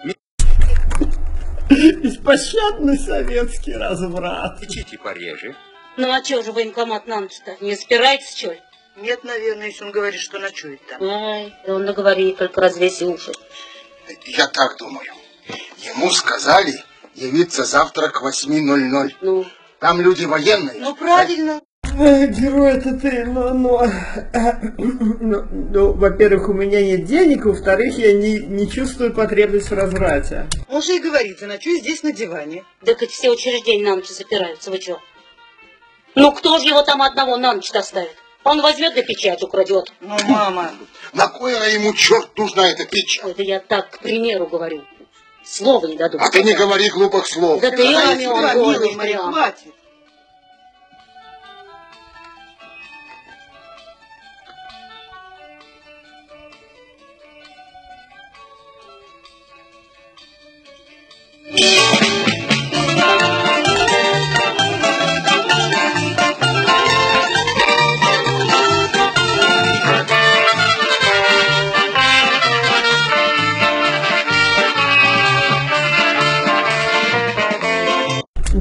[SPEAKER 5] Беспощадный советский разврат.
[SPEAKER 4] Печите пореже.
[SPEAKER 8] Ну а чё же военкомат на ночь-то? Не запирается, чё ли?
[SPEAKER 1] Нет, наверное, если он говорит, что ночует там.
[SPEAKER 8] Ай, да он наговорит, только развеси уши.
[SPEAKER 2] Я так думаю. Ему сказали явиться завтра к восьми ноль-ноль.
[SPEAKER 8] Ну?
[SPEAKER 2] Там люди военные.
[SPEAKER 1] Ну, правильно.
[SPEAKER 5] Герой, это ты, но, но, ну, ну, во-первых, у меня нет денег, во-вторых, я не, не чувствую потребность в разврате.
[SPEAKER 1] Он же и говорит, заночуй здесь на диване.
[SPEAKER 8] Так ведь все учреждения на ночь запираются, вы чё? Ну кто же его там одного на ночь-то оставит? Он возьмет да печать украдет.
[SPEAKER 1] Ну, мама.
[SPEAKER 2] На кой она ему, черт, нужна эта печать?
[SPEAKER 8] Это я так, к примеру, говорю. Слова не дадут.
[SPEAKER 2] А ты не говори глупых слов.
[SPEAKER 8] Да ты, маме, он говоришь
[SPEAKER 1] Мария,
[SPEAKER 8] прямо.
[SPEAKER 1] хватит.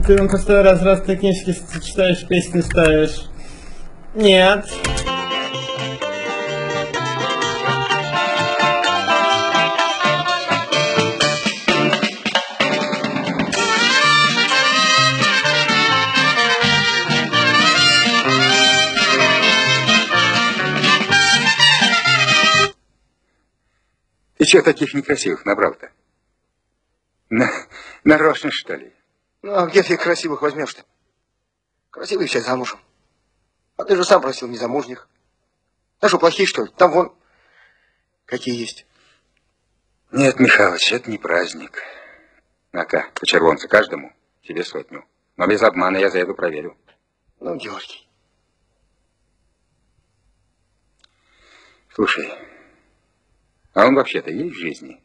[SPEAKER 5] Ты нам постоянно раз-раз книжки читаешь, песни ставишь. Нет.
[SPEAKER 4] Ты чего таких некрасивых набрал-то? На, нарочно, что ли?
[SPEAKER 9] Ну, а где ты их красивых возьмешь-то? Красивые все замужем. А ты же сам просил незамужних. Да что, плохие, что ли? Там вон какие есть.
[SPEAKER 4] Нет, Михалыч, это не праздник. На-ка, по червонцу каждому, тебе сотню. Но без обмана я заеду, проверю.
[SPEAKER 9] Ну, Георгий.
[SPEAKER 4] Слушай, а он вообще-то есть в жизни?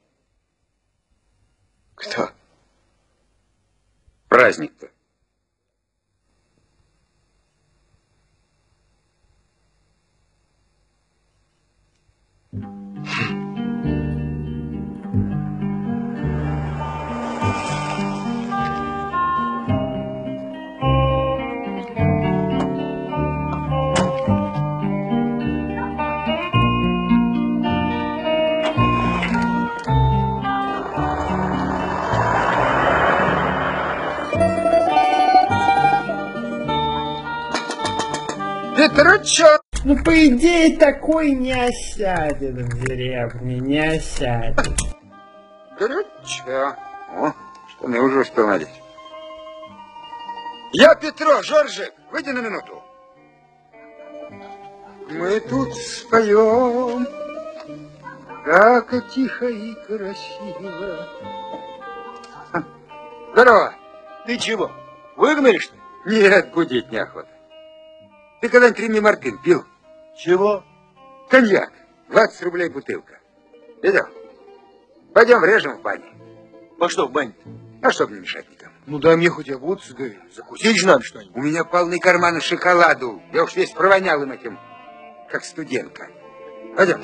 [SPEAKER 9] Кто?
[SPEAKER 4] Праздник-то.
[SPEAKER 9] Петрочок!
[SPEAKER 5] Ну, по идее, такой не осядет в деревне, не осядет.
[SPEAKER 4] Петрочок. О, штаны уже успел надеть.
[SPEAKER 9] Я Петро, Жоржик, выйди на минуту.
[SPEAKER 4] Мы тут споем, как тихо и красиво. Здорово.
[SPEAKER 6] Ты чего, выгнали, что ли?
[SPEAKER 4] Нет, будить неохота. Ты когда-нибудь Реми Мартин пил?
[SPEAKER 6] Чего?
[SPEAKER 4] Коньяк. двадцать рублей бутылка. Видел? Пойдем врежем в бане.
[SPEAKER 6] Во что в бане?
[SPEAKER 4] А чтоб не мешать никому.
[SPEAKER 6] Ну дай мне хоть обуться, да закусить же надо что-нибудь.
[SPEAKER 4] У меня полный карман шоколаду. Я уж весь провонял им этим, как студентка. Пойдем.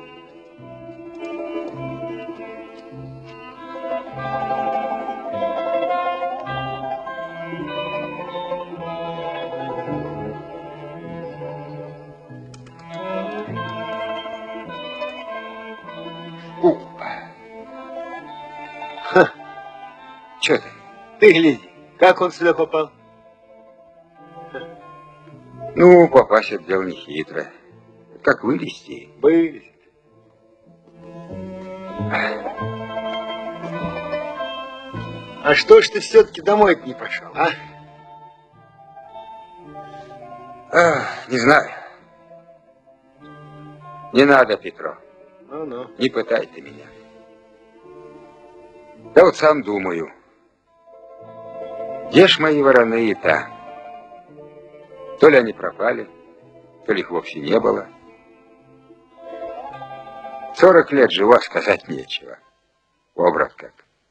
[SPEAKER 6] Ха.
[SPEAKER 4] Че ты?
[SPEAKER 6] Ты гляди, как он сюда попал?
[SPEAKER 4] Ну, попасть это дело не хитрое. Как вылезти?
[SPEAKER 6] Вылезет. А что ж ты все-таки домой не пошел, а?
[SPEAKER 4] А, не знаю. Не надо, Петро.
[SPEAKER 6] Ну-ну.
[SPEAKER 4] Не пытай ты меня. Да вот сам думаю. Где ж мои вороные-то? То ли они пропали, то ли их вовсе не было. Сорок лет живу, а сказать нечего. О, брат, как.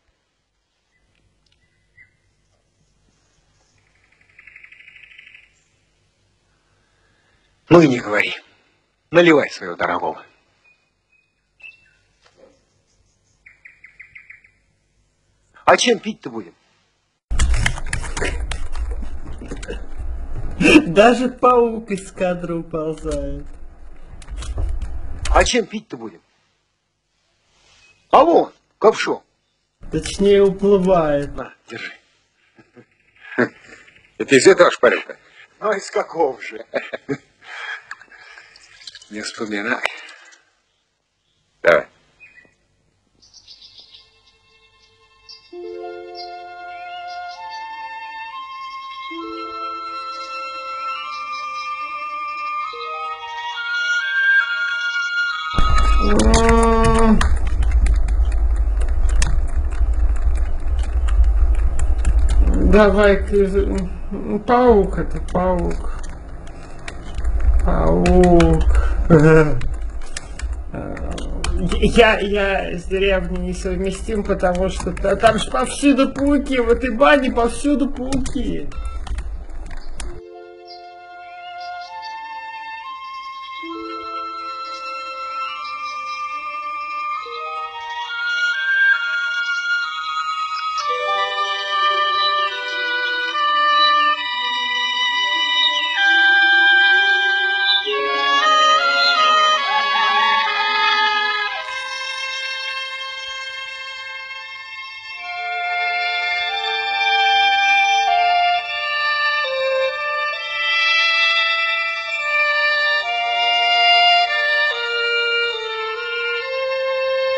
[SPEAKER 6] Ну и не говори. Наливай своего дорогого. А чем пить-то будем?
[SPEAKER 5] Даже паук из кадра уползает.
[SPEAKER 6] А чем пить-то будем? А вон, ковшом.
[SPEAKER 5] Точнее, уплывает.
[SPEAKER 6] На, держи.
[SPEAKER 4] Это из этого шпарюка?
[SPEAKER 6] Ну, из какого же?
[SPEAKER 4] Не вспоминай. Давай.
[SPEAKER 5] Давай, паук это, паук. Паук. Я, я с деревней несовместим, потому что там ж повсюду пауки, в этой бане повсюду пауки.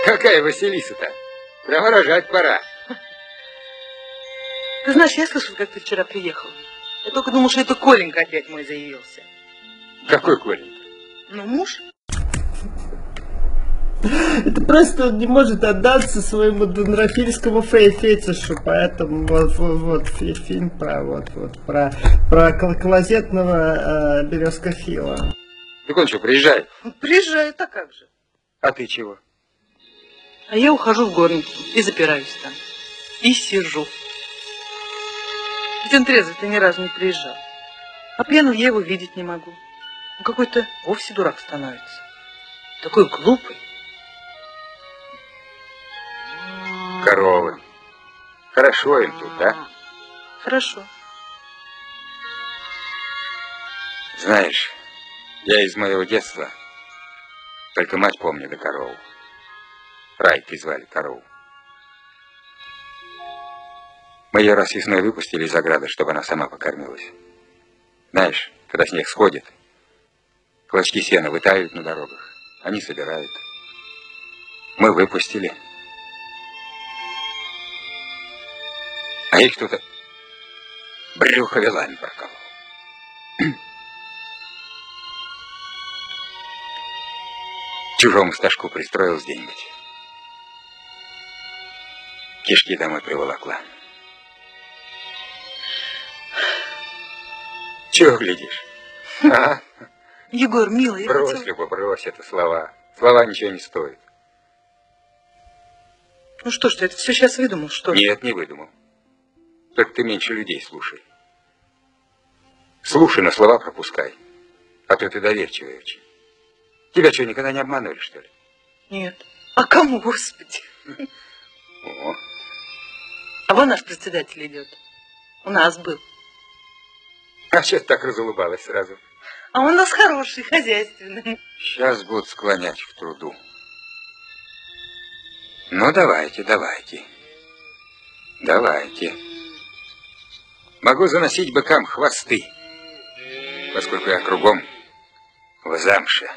[SPEAKER 4] Какая Василиса-то? Прямо рожать пора.
[SPEAKER 1] Ты знаешь, я слышал, как ты вчера приехал. Я только думал, что это Коленька опять мой заявился.
[SPEAKER 4] Какой Коленька?
[SPEAKER 1] Ну, муж.
[SPEAKER 5] Это просто он не может отдаться своему дендрофильскому фетишу, поэтому вот, вот, вот фильм про вот, вот про про клозетного э, березкофила.
[SPEAKER 4] Так он что, приезжает?
[SPEAKER 1] Приезжает, а как же?
[SPEAKER 4] А ты чего?
[SPEAKER 1] А я ухожу в горницу и запираюсь там. И сижу. Ведь он трезвый-то ни разу не приезжал. А пьяный я его видеть не могу. Он какой-то вовсе дурак становится. Такой глупый.
[SPEAKER 4] Коровы. Хорошо им тут, да?
[SPEAKER 1] Хорошо.
[SPEAKER 4] Знаешь, я из моего детства только мать помню да корову. Райкой звали корову. Мы ее раз весной выпустили из ограды, чтобы она сама покормилась. Знаешь, когда снег сходит, клочки сена вытают на дорогах, они собирают. Мы выпустили. А их кто-то брюхо вилами проколол. Чужому стажку пристроилась где-нибудь. Кишки домой приволокла. Чего глядишь? А?
[SPEAKER 1] Егор, милый, я
[SPEAKER 4] брось,
[SPEAKER 1] хотел...
[SPEAKER 4] Люба, брось, это слова. Слова ничего не стоят.
[SPEAKER 1] Ну что ж ты, это все сейчас выдумал, что ли?
[SPEAKER 4] Нет, не выдумал. Только ты меньше людей слушай. Слушай, но слова пропускай. А то ты доверчивый очень. Тебя что, никогда не обманули, что ли?
[SPEAKER 1] Нет. А кому, Господи?
[SPEAKER 4] О.
[SPEAKER 1] А вон наш председатель идет. У нас был.
[SPEAKER 4] А что ты так разулыбалась сразу?
[SPEAKER 1] А он у нас хороший, хозяйственный.
[SPEAKER 4] Сейчас будут склонять в труду. Ну, давайте, давайте. Давайте. Могу заносить быкам хвосты, поскольку я кругом в замше.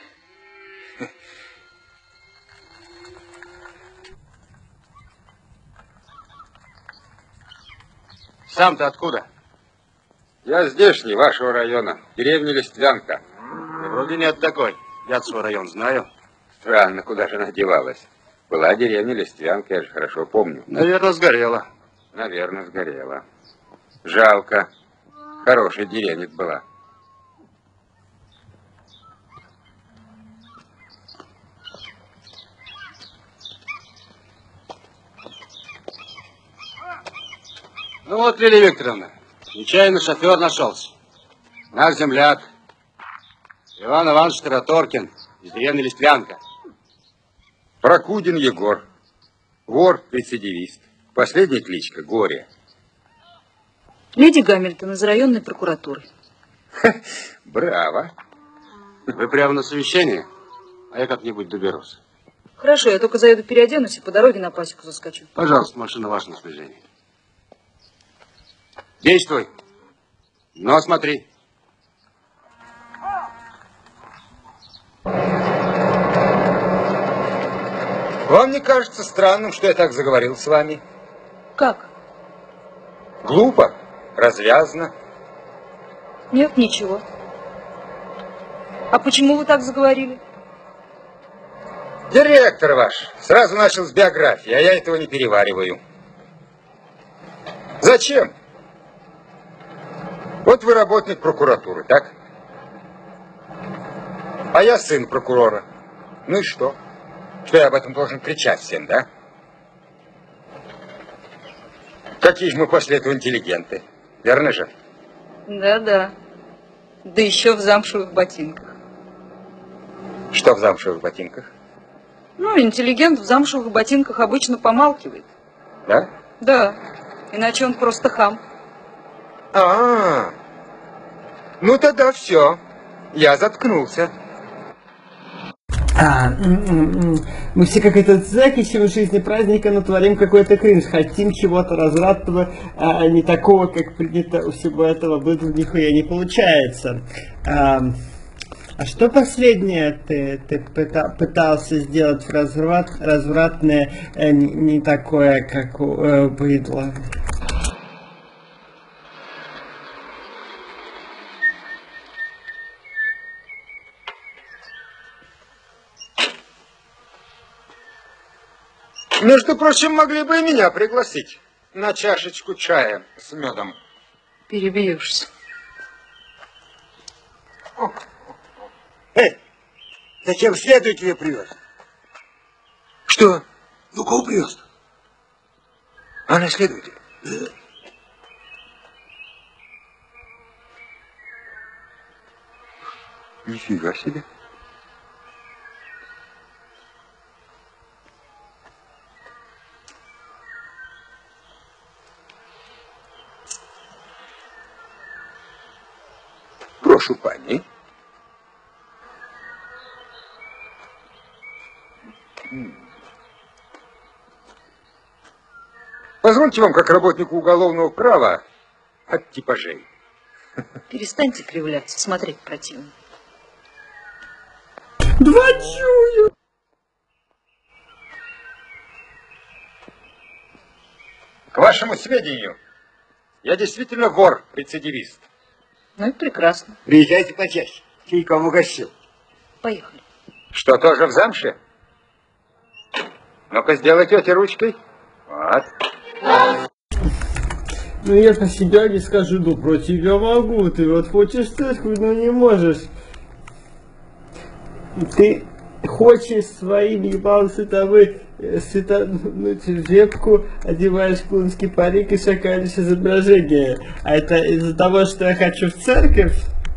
[SPEAKER 9] Сам-то откуда?
[SPEAKER 4] Я здешний, вашего района, деревня Листвянка.
[SPEAKER 9] Вроде нет такой. Я свой район знаю.
[SPEAKER 4] Странно, куда же она девалась. Была деревня Листвянка, я же хорошо помню.
[SPEAKER 9] Наверное, сгорела.
[SPEAKER 4] Наверное, сгорела. Жалко. Хорошая деревня была.
[SPEAKER 9] Ну вот, Лилия Викторовна, нечаянно шофер нашелся. Наш земляк. Иван Иванович Тараторкин из деревни Листвянка.
[SPEAKER 4] Прокудин Егор. Вор-рецидивист. Последняя кличка Горе.
[SPEAKER 1] Леди Гамильтон из районной прокуратуры.
[SPEAKER 4] Браво.
[SPEAKER 9] Вы прямо на совещании? А я как-нибудь доберусь.
[SPEAKER 1] Хорошо, я только заеду переоденусь и по дороге на пасеку заскочу.
[SPEAKER 9] Пожалуйста, машина ваша на снижение. Действуй. Но смотри.
[SPEAKER 4] Вам не кажется странным, что я так заговорил с вами?
[SPEAKER 1] Как?
[SPEAKER 4] Глупо, развязно.
[SPEAKER 1] Нет, ничего. А почему вы так заговорили?
[SPEAKER 4] Директор ваш сразу начал с биографии, а я этого не перевариваю. Зачем? Вот вы работник прокуратуры, так? А я сын прокурора. Ну и что? Что я об этом должен кричать всем, да? Какие же мы после этого интеллигенты, верно же?
[SPEAKER 1] Да-да. Да еще в замшевых ботинках.
[SPEAKER 4] Что в замшевых ботинках?
[SPEAKER 1] Ну, интеллигент в замшевых ботинках обычно помалкивает.
[SPEAKER 4] Да?
[SPEAKER 1] Да. Иначе он просто хам.
[SPEAKER 4] А-а-а. Ну тогда все. Я заткнулся.
[SPEAKER 5] А, мы все как этот закисим в жизни праздника, но творим какой-то кринж. Хотим чего-то развратного, а не такого, как принято у всего этого. Было нихуя не получается. А, А что последнее ты, ты пыта, пытался сделать разврат, развратное, э, не, не такое, как у э, быдла?
[SPEAKER 4] Между прочим, могли бы и меня пригласить на чашечку чая с медом.
[SPEAKER 10] Перебьешься.
[SPEAKER 2] Эй, зачем следует тебе привез?
[SPEAKER 4] Что?
[SPEAKER 2] Ну, кого привез?
[SPEAKER 4] Она следователь.
[SPEAKER 2] Да.
[SPEAKER 4] Нифига себе. Прошу пани. Позвольте вам, как работнику уголовного права, от типажей.
[SPEAKER 10] Перестаньте кривляться, смотреть противно.
[SPEAKER 5] Двадцую!
[SPEAKER 4] К вашему сведению, я действительно вор-рецидивист.
[SPEAKER 10] Ну и прекрасно.
[SPEAKER 2] Приезжайте почаще. Чайком угощил.
[SPEAKER 10] Поехали.
[SPEAKER 4] Что, тоже в замше? Ну-ка, сделай тете ручкой. Вот.
[SPEAKER 5] Ну я по себе не скажу, ну против я могу. Ты вот хочешь церковь, но не можешь. Ты хочешь своим ебалом световой светануть вепку, одеваешь клонский парик и шакалишь изображение. А это из-за того, что я хочу в церковь?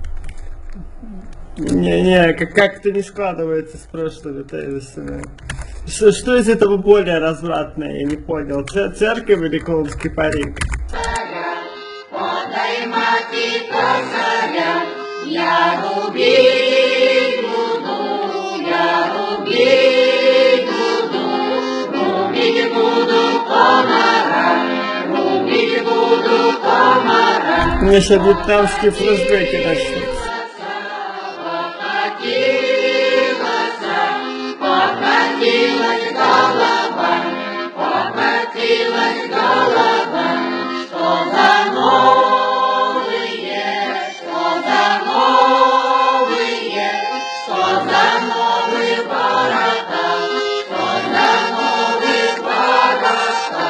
[SPEAKER 5] Не-не, как-то не складывается с прошлыми тезисами. Что, что из этого более развратное, я не понял. Церковь или клонский парик? Я рубить буду, я рубить буду, рубить буду комара, рубить буду комара. Мне сейчас вьетнамские флешбеки начнутся. Покатилась голова, покатилась голова, что за новые, что за новые, что за новые города, что за новые города.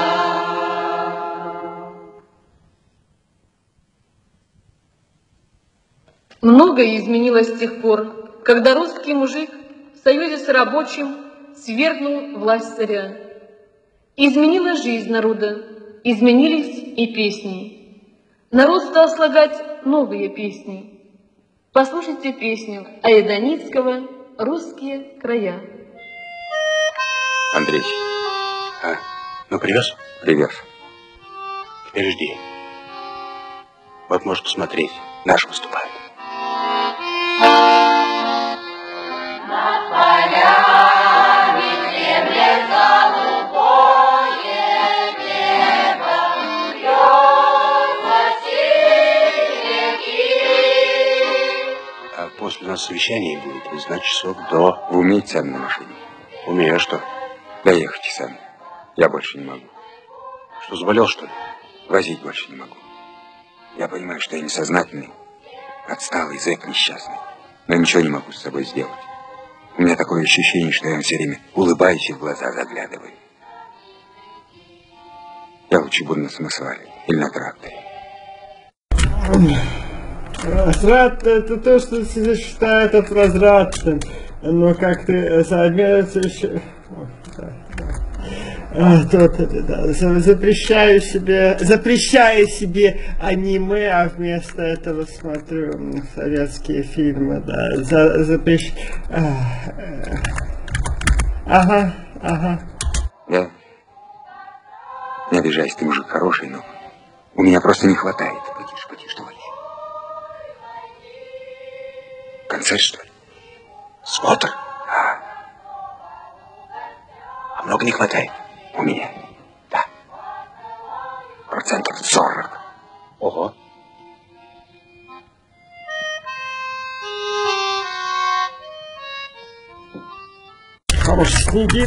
[SPEAKER 10] Многое изменилось с тех пор, когда русский мужик в союзе с рабочим свергнул власть царя. Изменила жизнь народа, изменились и песни. Народ стал слагать новые песни. Послушайте песню Айданицкого «Русские края».
[SPEAKER 11] Андрей. А, ну привез?
[SPEAKER 4] Привез.
[SPEAKER 11] Теперь жди. Вот можешь посмотреть, наши выступают. После нас совещание будет, и значит часов до...
[SPEAKER 4] Вы умеете сами на машине?
[SPEAKER 11] Умею, а что?
[SPEAKER 4] Доехайте сами. Я больше не могу.
[SPEAKER 11] Что, заболел, что ли?
[SPEAKER 4] Возить больше не могу. Я понимаю, что я несознательный, отсталый, зэк несчастный. Но ничего не могу с собой сделать. У меня такое ощущение, что я все время улыбаюсь и в глаза заглядываю. Я лучше буду на самосвале или на тракторе.
[SPEAKER 5] Разврат — это то, что все считают от развратным. Но как ты сообразился еще... А, то, то, да, запрещаю себе, запрещаю себе аниме, а вместо этого смотрю советские фильмы, да, за, запрещ... Ага, ага.
[SPEAKER 4] Я... Не обижайся, ты мужик хороший, но у меня просто не хватает. Потише, потише, товарищ. Концерт, что ли?
[SPEAKER 11] Смотр.
[SPEAKER 4] А.
[SPEAKER 11] А много не хватает?
[SPEAKER 4] У меня, да. Процентов сорок.
[SPEAKER 11] Ого.
[SPEAKER 5] хорошие книги.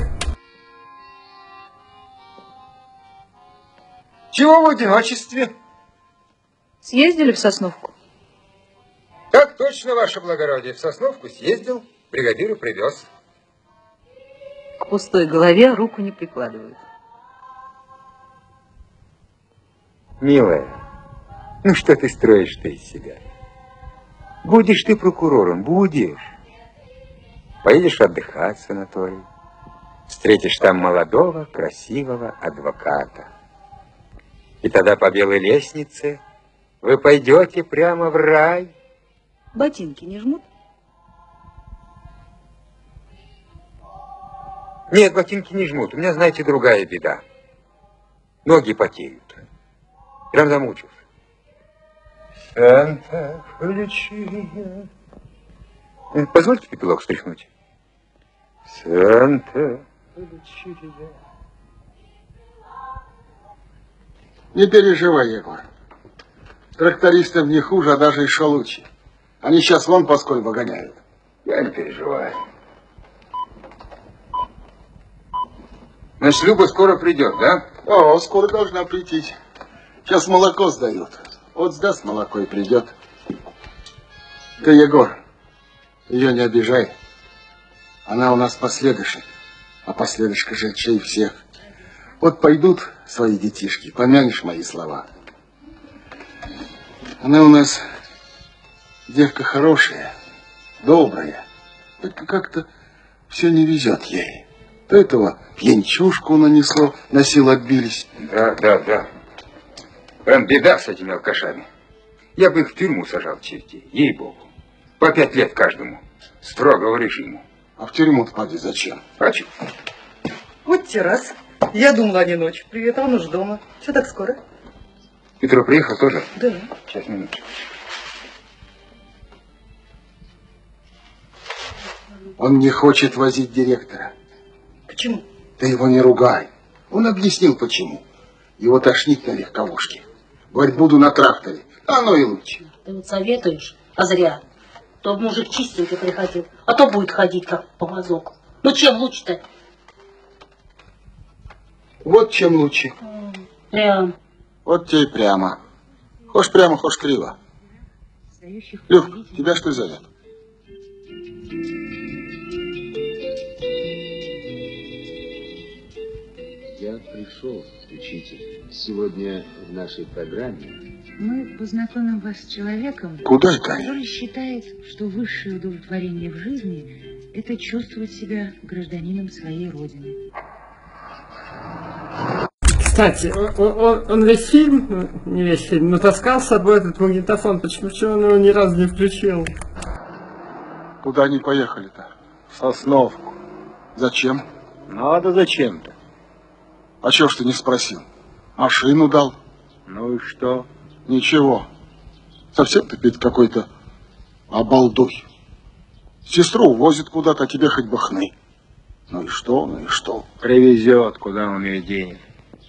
[SPEAKER 6] Чего в одиночестве?
[SPEAKER 10] Съездили в Сосновку?
[SPEAKER 4] Так точно, ваше благородие. В Сосновку съездил, бригадиру привез.
[SPEAKER 12] К пустой голове руку не прикладывают.
[SPEAKER 4] Милая, ну что ты строишь-то из себя? Будешь ты прокурором, будешь. Поедешь отдыхать в санаторий. Встретишь там молодого, красивого адвоката. И тогда по белой лестнице вы пойдете прямо в рай.
[SPEAKER 12] Ботинки не жмут?
[SPEAKER 4] Нет, ботинки не жмут. У меня, знаете, другая беда. Ноги потеют. Прям замучился. Санта Лючия. Позвольте пепелок стряхнуть. Санта Лючия.
[SPEAKER 2] Не переживай, Егор. Трактористам не хуже, а даже еще лучше. Они сейчас вон по сколь гоняют.
[SPEAKER 4] Я не переживаю. Значит, Люба скоро придет, да?
[SPEAKER 2] О, скоро должна прийти. Сейчас молоко сдают. Вот сдаст молоко и придет. Ты, Егор, ее не обижай. Она у нас последующая. А последующая жильчей всех. Вот пойдут свои детишки, помянешь мои слова. Она у нас девка хорошая, добрая. Только как-то все не везет ей. То этого пьянчушку нанесло, на силу отбились.
[SPEAKER 4] Да, да, да. Прям беда с этими алкашами. Я бы их в тюрьму сажал, чертей, ей-богу. По пять лет каждому. Строгого режима.
[SPEAKER 2] А в тюрьму-то, поди, зачем?
[SPEAKER 4] Почему?
[SPEAKER 1] Вот те раз. Я думала, не ночь. Привет, а он уж дома. Что так скоро?
[SPEAKER 4] Петро приехал тоже?
[SPEAKER 1] Да.
[SPEAKER 4] Сейчас, минуту.
[SPEAKER 2] Он не хочет возить директора.
[SPEAKER 1] Почему?
[SPEAKER 2] Ты его не ругай. Он объяснил, почему. Его тошнит на легковушке. Говорит, буду на тракторе. Оно и лучше.
[SPEAKER 8] Ты вот советуешь, а зря. То мужик чистенький приходил, а то будет ходить как повозок. Ну чем лучше-то?
[SPEAKER 2] Вот чем лучше.
[SPEAKER 8] Прям.
[SPEAKER 2] Вот тебе и прямо. Хошь прямо, хошь криво. Люк, тебя что зовет?
[SPEAKER 13] Я пришел, учитель. Сегодня в нашей программе
[SPEAKER 14] мы познакомим вас с человеком,
[SPEAKER 2] Куда это?
[SPEAKER 14] который считает, что высшее удовлетворение в жизни – это чувствовать себя гражданином своей родины.
[SPEAKER 5] Кстати, он, он, он весь фильм, не весь фильм, но таскал с собой этот магнитофон. Почему, почему он его ни разу не включил?
[SPEAKER 2] Куда они поехали-то?
[SPEAKER 6] В Сосновку.
[SPEAKER 2] Зачем?
[SPEAKER 6] Надо зачем-то.
[SPEAKER 2] А чё ж ты не спросил? Машину дал?
[SPEAKER 6] Ну и что?
[SPEAKER 2] Ничего. Совсем ты, Петь, какой-то обалдуй. Сестру увозит куда-то, а тебе хоть бы хны. Ну и что, ну и что?
[SPEAKER 6] Привезет, куда он ее денет.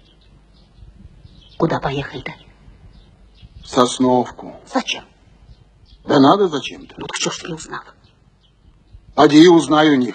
[SPEAKER 8] Куда поехали-то?
[SPEAKER 2] В Сосновку.
[SPEAKER 8] Зачем?
[SPEAKER 2] Да надо зачем-то.
[SPEAKER 8] Ну так что ж ты не узнал?
[SPEAKER 2] Поди и узнай у них.